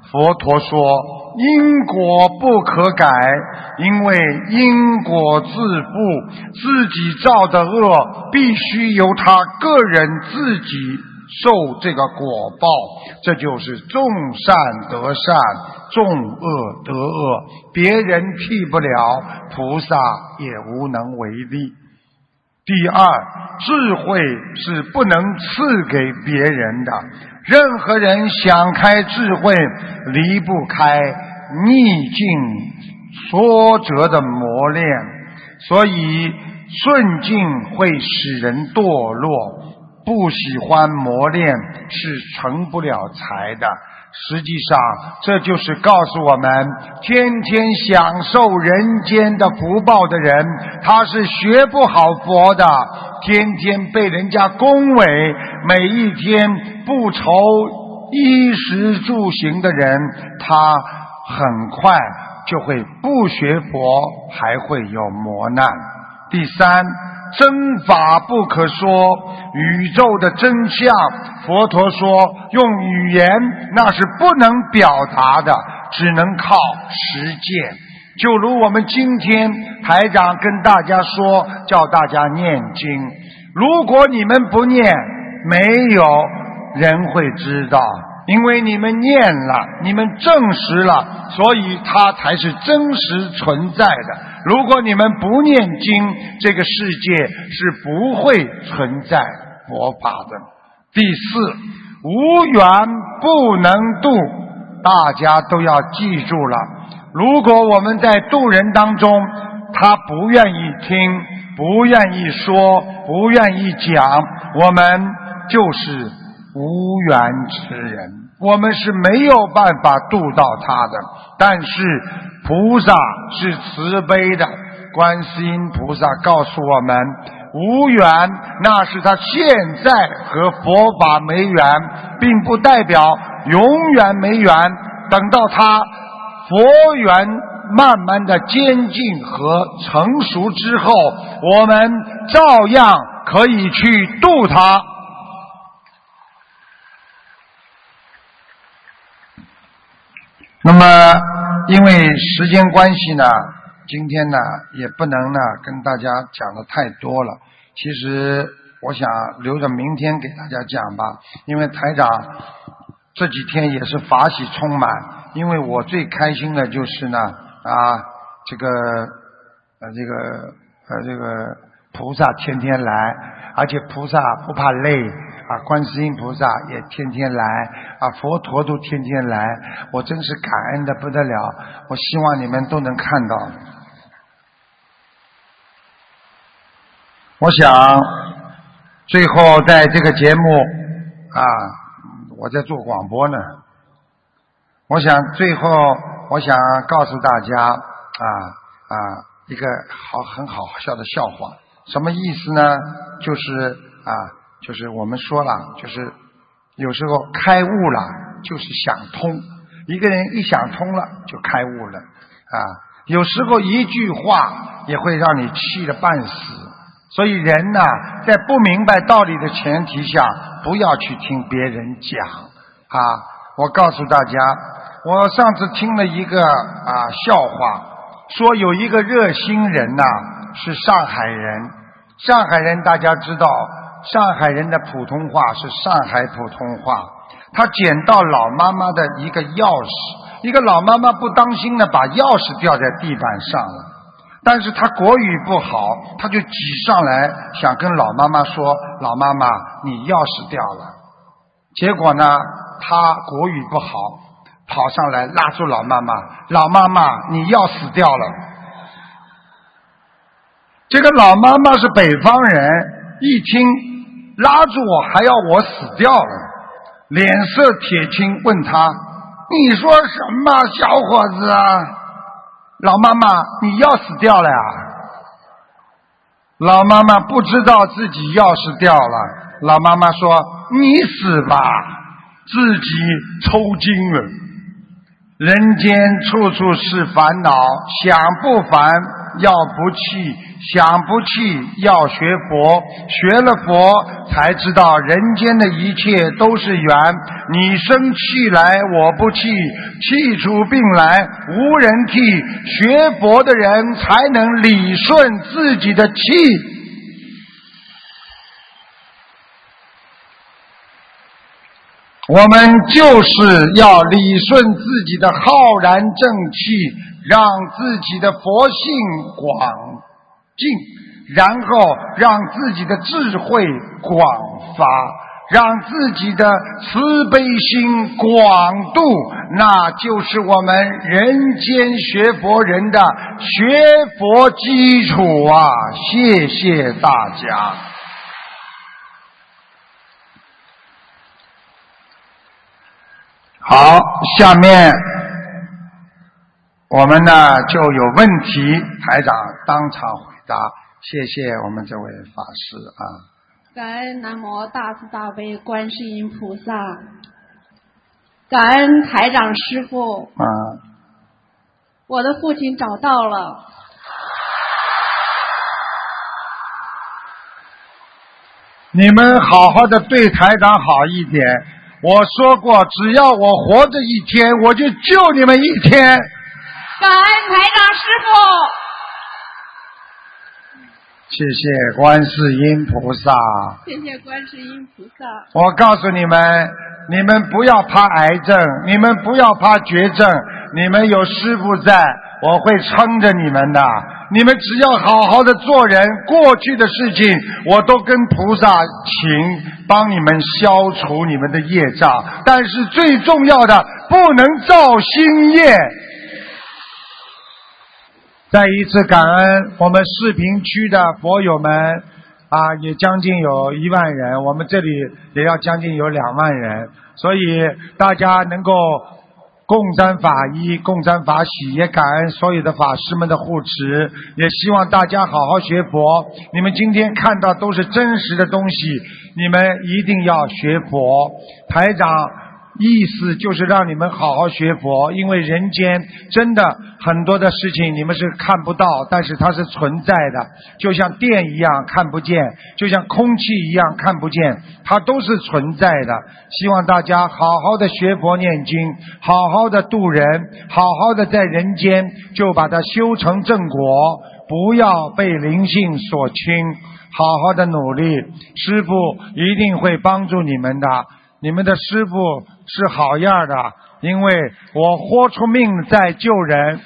佛陀说因果不可改，因为因果自负，自己造的恶必须由他个人自己受这个果报，这就是种善得善，种恶得恶，别人替不了，菩萨也无能为力。第二，智慧是不能赐给别人的，任何人想开智慧，离不开逆境挫折的磨练，所以顺境会使人堕落，不喜欢磨练是成不了才的。实际上这就是告诉我们，天天享受人间的福报的人，他是学不好佛的，天天被人家恭维，每一天不愁衣食住行的人，他很快就会不学佛，还会有磨难。第三，真法不可说，宇宙的真相，佛陀说用语言那是不能表达的，只能靠实践。就如我们今天台长跟大家说，叫大家念经，如果你们不念，没有人会知道，因为你们念了，你们证实了，所以它才是真实存在的。如果你们不念经，这个世界是不会存在佛法的。第四，无缘不能度，大家都要记住了。如果我们在度人当中，他不愿意听，不愿意说，不愿意讲，我们就是无缘之人，我们是没有办法度到他的。但是菩萨是慈悲的，观世音菩萨告诉我们，无缘那是他现在和佛法没缘，并不代表永远没缘，等到他佛缘慢慢的坚进和成熟之后，我们照样可以去度他。那么因为时间关系呢，今天呢也不能呢跟大家讲的太多了，其实我想留着明天给大家讲吧，因为台长这几天也是法喜充满，因为我最开心的就是呢这个菩萨天天来，而且菩萨不怕累观世音菩萨也天天来佛陀都天天来，我真是感恩的不得了，我希望你们都能看到。我想最后在这个节目我在做广播呢，我想最后我想告诉大家一个很好笑的笑话。什么意思呢？就是我们说了，就是有时候开悟了就是想通，一个人一想通了就开悟了有时候一句话也会让你气得半死。所以人在不明白道理的前提下，不要去听别人讲我告诉大家，我上次听了一个笑话，说有一个热心人是上海人。上海人大家知道，上海人的普通话是上海普通话。他捡到老妈妈的一个钥匙，一个老妈妈不当心的把钥匙掉在地板上了，但是他国语不好，他就挤上来想跟老妈妈说，老妈妈你钥匙掉了。结果呢他国语不好，跑上来拉住老妈妈，老妈妈你要死掉了。这个老妈妈是北方人，一听拉住我还要我死掉了，脸色铁青，问他你说什么小伙子老妈妈你要死掉了呀？老妈妈不知道自己钥匙掉了，老妈妈说你死吧，自己抽筋了。人间处处是烦恼，想不烦要不弃，想不弃要学佛，学了佛才知道人间的一切都是缘，你生气来我不气，气出病来无人替，学佛的人才能理顺自己的气。我们就是要理顺自己的浩然正气，让自己的佛性广进，然后让自己的智慧广发，让自己的慈悲心广度，那就是我们人间学佛人的学佛基础啊！谢谢大家。好，下面我们呢就有问题，台长当场回答。谢谢我们这位法师啊！ 感恩南无大慈大悲观世音菩萨，感恩台长师父。我的父亲找到了。 你们好好的对台长好一点。我说过，只要我活着一天，我就救你们一天。 感恩台长师父。 谢谢观世音菩萨。 谢谢观世音菩萨。 我告诉你们，你们不要怕癌症，你们不要怕绝症，你们有师父在，我会撑着你们的。你们只要好好的做人，过去的事情我都跟菩萨请，帮你们消除你们的业障。但是最重要的，不能造新业。再一次感恩我们视频区的佛友们也将近有1万人，我们这里也要将近有2万人，所以大家能够共沾法衣，共沾法喜，也感恩所有的法师们的护持，也希望大家好好学佛。你们今天看到都是真实的东西，你们一定要学佛。台长意思就是让你们好好学佛，因为人间真的很多的事情你们是看不到，但是它是存在的，就像电一样看不见，就像空气一样看不见，它都是存在的。希望大家好好的学佛念经，好好的度人，好好的在人间就把它修成正果，不要被灵性所侵，好好的努力，师父一定会帮助你们的。你们的师父是好样的，因为我豁出命在救人。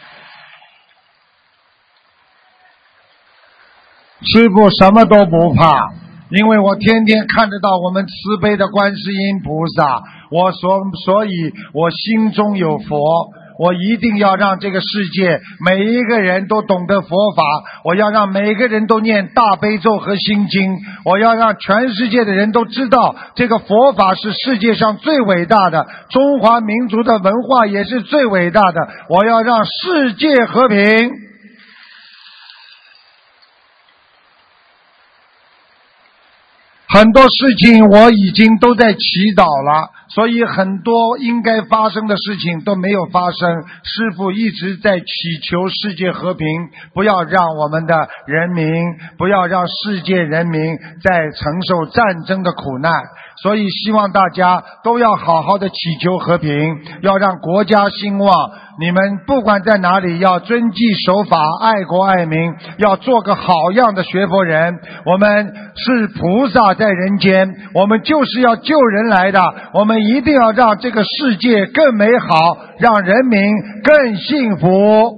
师父什么都不怕，因为我天天看得到我们慈悲的观世音菩萨，所以我心中有佛。我一定要让这个世界每一个人都懂得佛法，我要让每一个人都念大悲咒和心经，我要让全世界的人都知道这个佛法是世界上最伟大的，中华民族的文化也是最伟大的，我要让世界和平。很多事情我已经都在祈祷了，所以很多应该发生的事情都没有发生。师父一直在祈求世界和平，不要让我们的人民，不要让世界人民再承受战争的苦难。所以希望大家都要好好的祈求和平，要让国家兴旺。你们不管在哪里，要遵纪守法，爱国爱民，要做个好样的学佛人。我们是菩萨在人间，我们就是要救人来的，我们一定要让这个世界更美好，让人民更幸福。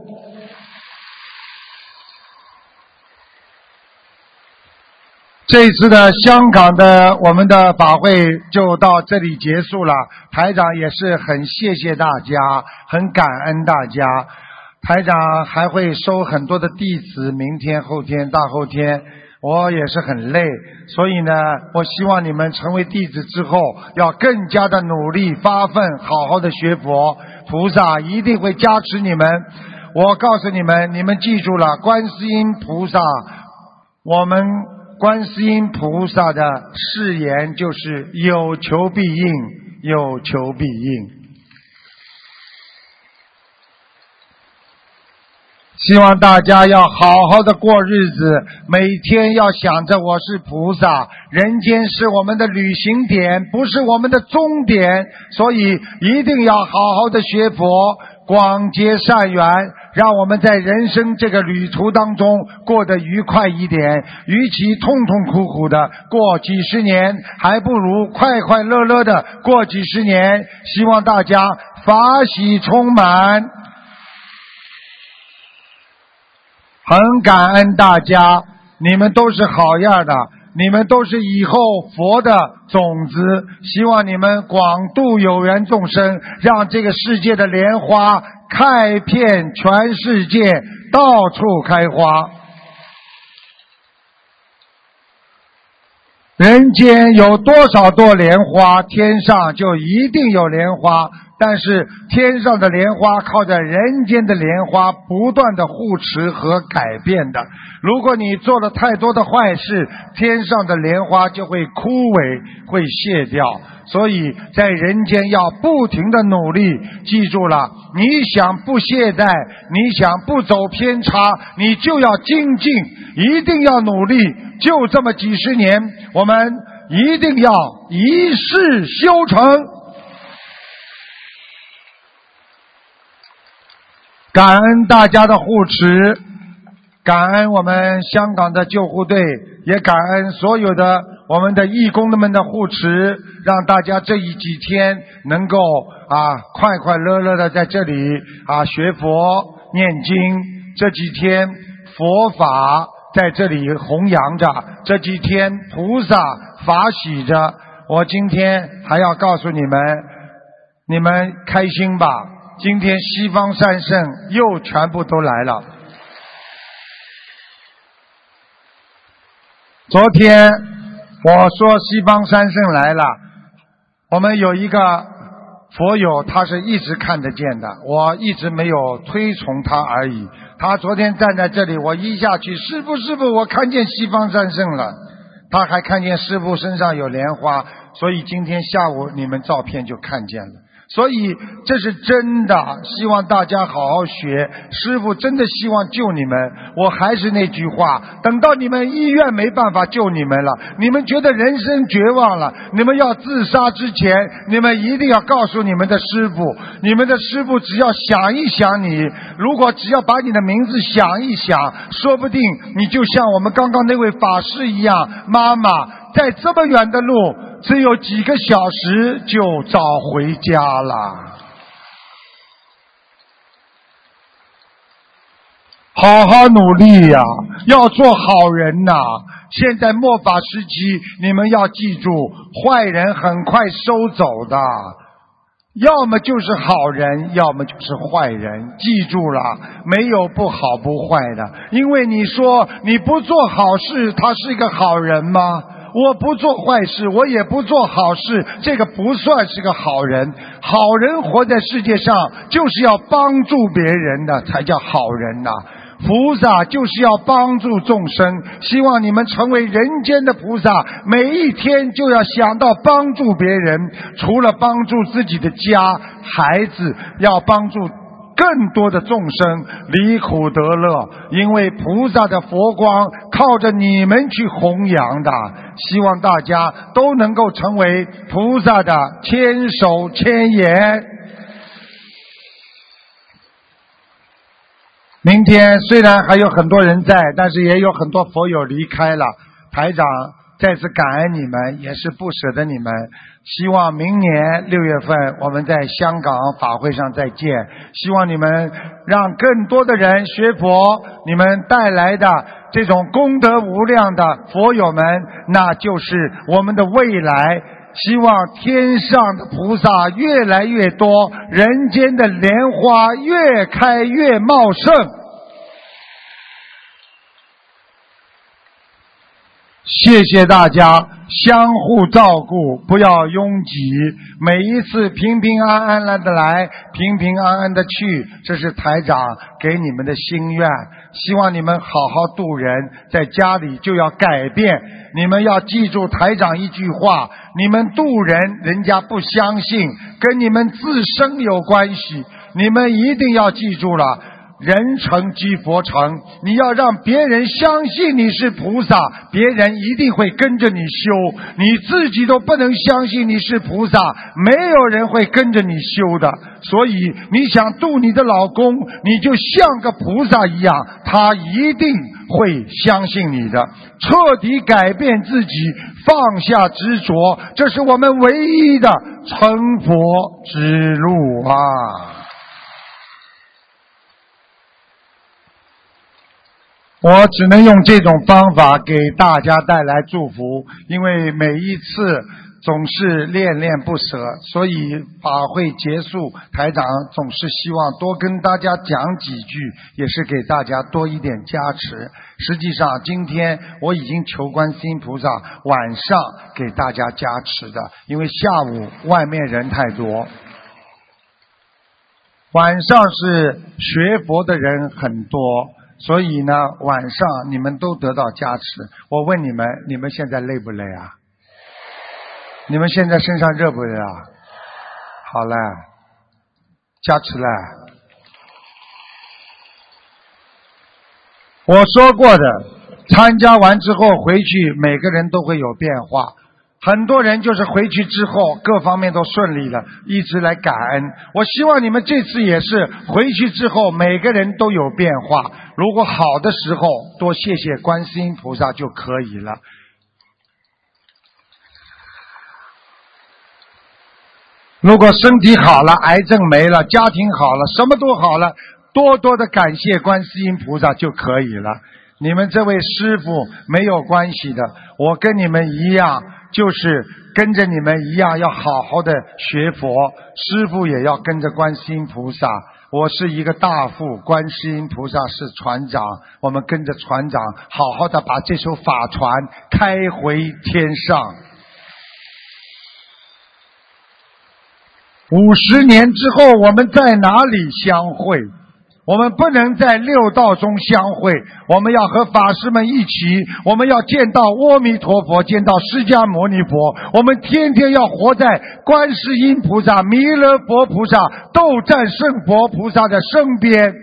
这一次的香港的我们的法会就到这里结束了，台长也是很谢谢大家，很感恩大家。台长还会收很多的弟子，明天后天大后天我也是很累，所以呢我希望你们成为弟子之后要更加的努力发奋，好好的学佛，菩萨一定会加持你们。我告诉你们，你们记住了，观世音菩萨，我们观世音菩萨的誓言就是有求必应，有求必应。 希望大家要好好的过日子，每天要想着我是菩萨，人间是我们的旅行点，不是我们的终点，所以一定要好好的学佛，广结善缘，让我们在人生这个旅途当中过得愉快一点。与其痛痛苦苦的过几十年，还不如快快乐乐的过几十年。希望大家法喜充满。很感恩大家，你们都是好样的，你们都是以后佛的种子，希望你们广度有缘众生，让这个世界的莲花开遍全世界，到处开花。人间有多少朵莲花，天上就一定有莲花，但是天上的莲花靠着人间的莲花不断的护持和改变的。如果你做了太多的坏事，天上的莲花就会枯萎，会谢掉。所以在人间要不停的努力，记住了，你想不懈怠，你想不走偏差，你就要精进，一定要努力。就这么几十年，我们一定要一世修成。感恩大家的护持，感恩我们香港的救护队，也感恩所有的我们的义工们的护持，让大家这几天能够快快乐乐的在这里学佛念经。这几天佛法在这里弘扬着，这几天菩萨法喜着。我今天还要告诉你们，你们开心吧，今天西方三圣又全部都来了。昨天我说西方三圣来了，我们有一个佛友他是一直看得见的，我一直没有推崇他而已。他昨天站在这里，我一下去，师父我看见西方三圣了。他还看见师父身上有莲花，所以今天下午你们照片就看见了。所以这是真的，希望大家好好学，师父真的希望救你们。我还是那句话，等到你们医院没办法救你们了，你们觉得人生绝望了，你们要自杀之前，你们一定要告诉你们的师父，你们的师父只要想一想你，如果只要把你的名字想一想，说不定你就像我们刚刚那位法师一样，妈妈在这么远的路只有几个小时就早回家了。好好努力呀，要做好人呐。现在末法时期，你们要记住，坏人很快收走的，要么就是好人，要么就是坏人。记住了，没有不好不坏的。因为你说你不做好事，他是一个好人吗？我不做坏事，我也不做好事，这个不算是个好人。好人活在世界上就是要帮助别人的，才叫好人呐。菩萨就是要帮助众生，希望你们成为人间的菩萨，每一天就要想到帮助别人，除了帮助自己的家孩子，要帮助更多的众生离苦得乐，因为菩萨的佛光靠着你们去弘扬的。希望大家都能够成为菩萨的千手千眼。明天虽然还有很多人在，但是也有很多佛友离开了。台长再次感恩你们，也是不舍得你们。希望明年6月份我们在香港法会上再见。希望你们让更多的人学佛，你们带来的这种功德无量的佛友们，那就是我们的未来。希望天上的菩萨越来越多，人间的莲花越开越茂盛。谢谢大家，相互照顾，不要拥挤，每一次平平安安的来，平平安安的去，这是台长给你们的心愿。希望你们好好度人，在家里就要改变。你们要记住台长一句话，你们度人，人家不相信，跟你们自身有关系。你们一定要记住了， 人成即佛成，你要让别人相信你是菩萨，别人一定会跟着你修。你自己都不能相信你是菩萨，没有人会跟着你修的。所以你想度你的老公，你就像个菩萨一样，他一定会相信你的。彻底改变自己，放下执着，这是我们唯一的成佛之路啊！我只能用这种方法给大家带来祝福，因为每一次总是恋恋不舍，所以法会结束，台长总是希望多跟大家讲几句，也是给大家多一点加持。实际上今天我已经求观世音菩萨晚上给大家加持的，因为下午外面人太多，晚上是学佛的人很多，所以呢晚上你们都得到加持。我问你们，你们现在累不累啊？你们现在身上热不热啊？好了，加持了。我说过的，参加完之后回去每个人都会有变化，很多人就是回去之后各方面都顺利了，一直来感恩。我希望你们这次也是回去之后每个人都有变化，如果好的时候多谢谢观世音菩萨就可以了。如果身体好了，癌症没了，家庭好了，什么都好了，多多的感谢观世音菩萨就可以了。你们这位师父没有关系的，我跟你们一样，就是跟着你们一样要好好的学佛，师父也要跟着观世音菩萨。我是一个大父，观世音菩萨是船长，我们跟着船长好好的把这艘法船开回天上。50年之后我们在哪里相会？我们不能在六道中相会，我们要和法师们一起，我们要见到阿弥陀佛，见到释迦牟尼佛，我们天天要活在观世音菩萨、弥勒佛菩萨、斗战胜佛菩萨的身边。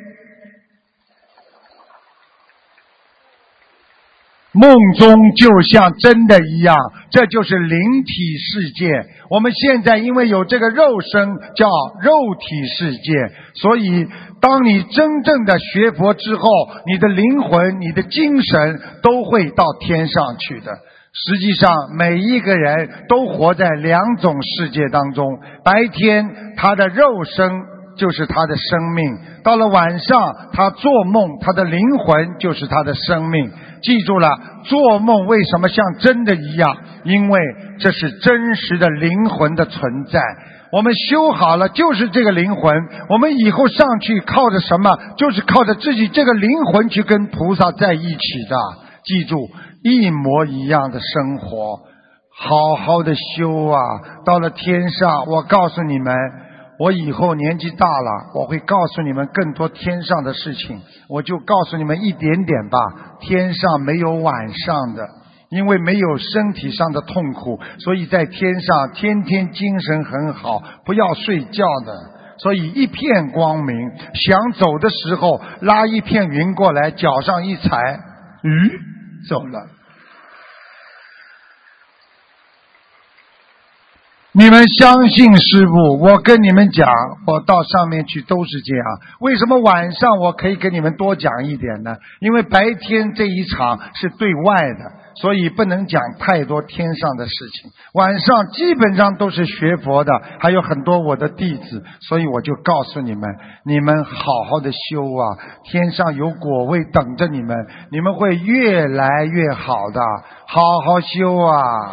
梦中就像真的一样，这就是灵体世界。我们现在因为有这个肉身叫肉体世界，所以当你真正的学佛之后，你的灵魂、你的精神都会到天上去的。实际上每一个人都活在两种世界当中，白天他的肉身就是他的生命，到了晚上他做梦，他的灵魂就是他的生命。记住了，做梦为什么像真的一样？因为这是真实的灵魂的存在。我们修好了就是这个灵魂，我们以后上去靠着什么？就是靠着自己这个灵魂去跟菩萨在一起的。记住，一模一样的生活，好好的修啊！到了天上，我告诉你们，我以后年纪大了，我会告诉你们更多天上的事情，我就告诉你们一点点吧。天上没有晚上的，因为没有身体上的痛苦，所以在天上天天精神很好，不要睡觉的，所以一片光明。想走的时候拉一片云过来，脚上一踩，走了。你们相信师父，我跟你们讲，我到上面去都是这样。为什么晚上我可以跟你们多讲一点呢？因为白天这一场是对外的，所以不能讲太多天上的事情。晚上基本上都是学佛的，还有很多我的弟子，所以我就告诉你们，你们好好的修啊，天上有果位等着你们，你们会越来越好的，好好修啊！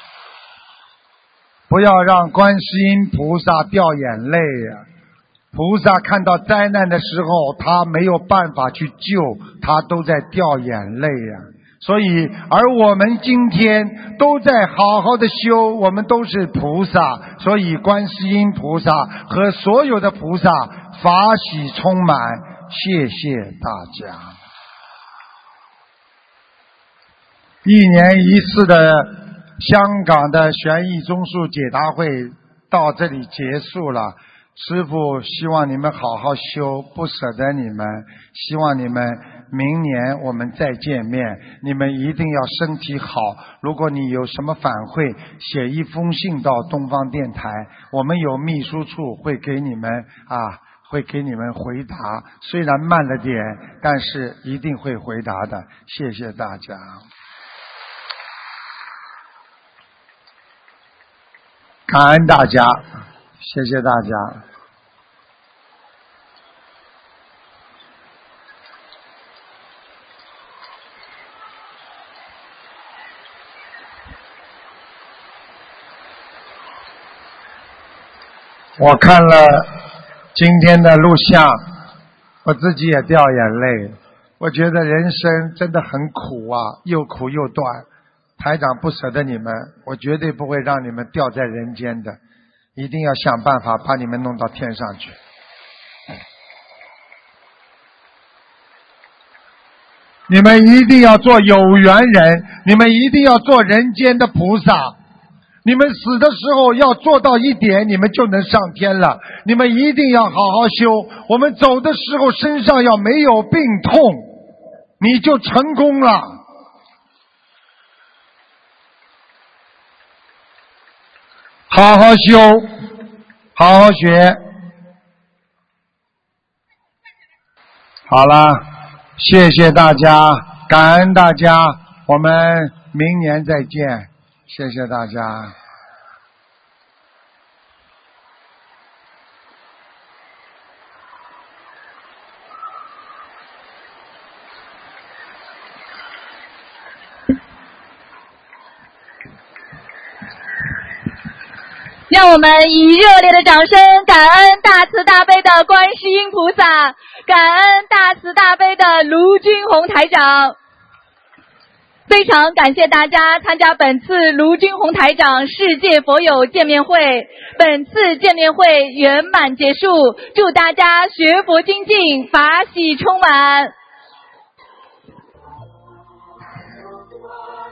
不要让观世音菩萨掉眼泪啊！菩萨看到灾难的时候，他没有办法去救，他都在掉眼泪啊！所以，而我们今天都在好好的修，我们都是菩萨，所以观世音菩萨和所有的菩萨法喜充满，谢谢大家。1年1次的香港的悬疑综述解答会到这里结束了。 师父希望你们好好修，不舍得你们，希望你们明年我们再见面，你们一定要身体好。如果你有什么反馈，写一封信到东方电台，我们有秘书处会给你们回答，虽然慢了点，但是一定会回答的。谢谢大家。感恩大家，谢谢大家。我看了今天的录像，我自己也掉眼泪。我觉得人生真的很苦啊，又苦又短。台长不舍得你们，我绝对不会让你们掉在人间的，一定要想办法把你们弄到天上去。你们一定要做有缘人，你们一定要做人间的菩萨。你们死的时候要做到一点，你们就能上天了。你们一定要好好修，我们走的时候身上要没有病痛，你就成功了。好好修，好好学。好了，谢谢大家，感恩大家，我们明年再见。谢谢大家。 让我们以热烈的掌声感恩大慈大悲的观世音菩萨，感恩大慈大悲的卢军宏台长。非常感谢大家参加本次卢军宏台长世界佛友见面会，本次见面会圆满结束，祝大家学佛精进，法喜充满。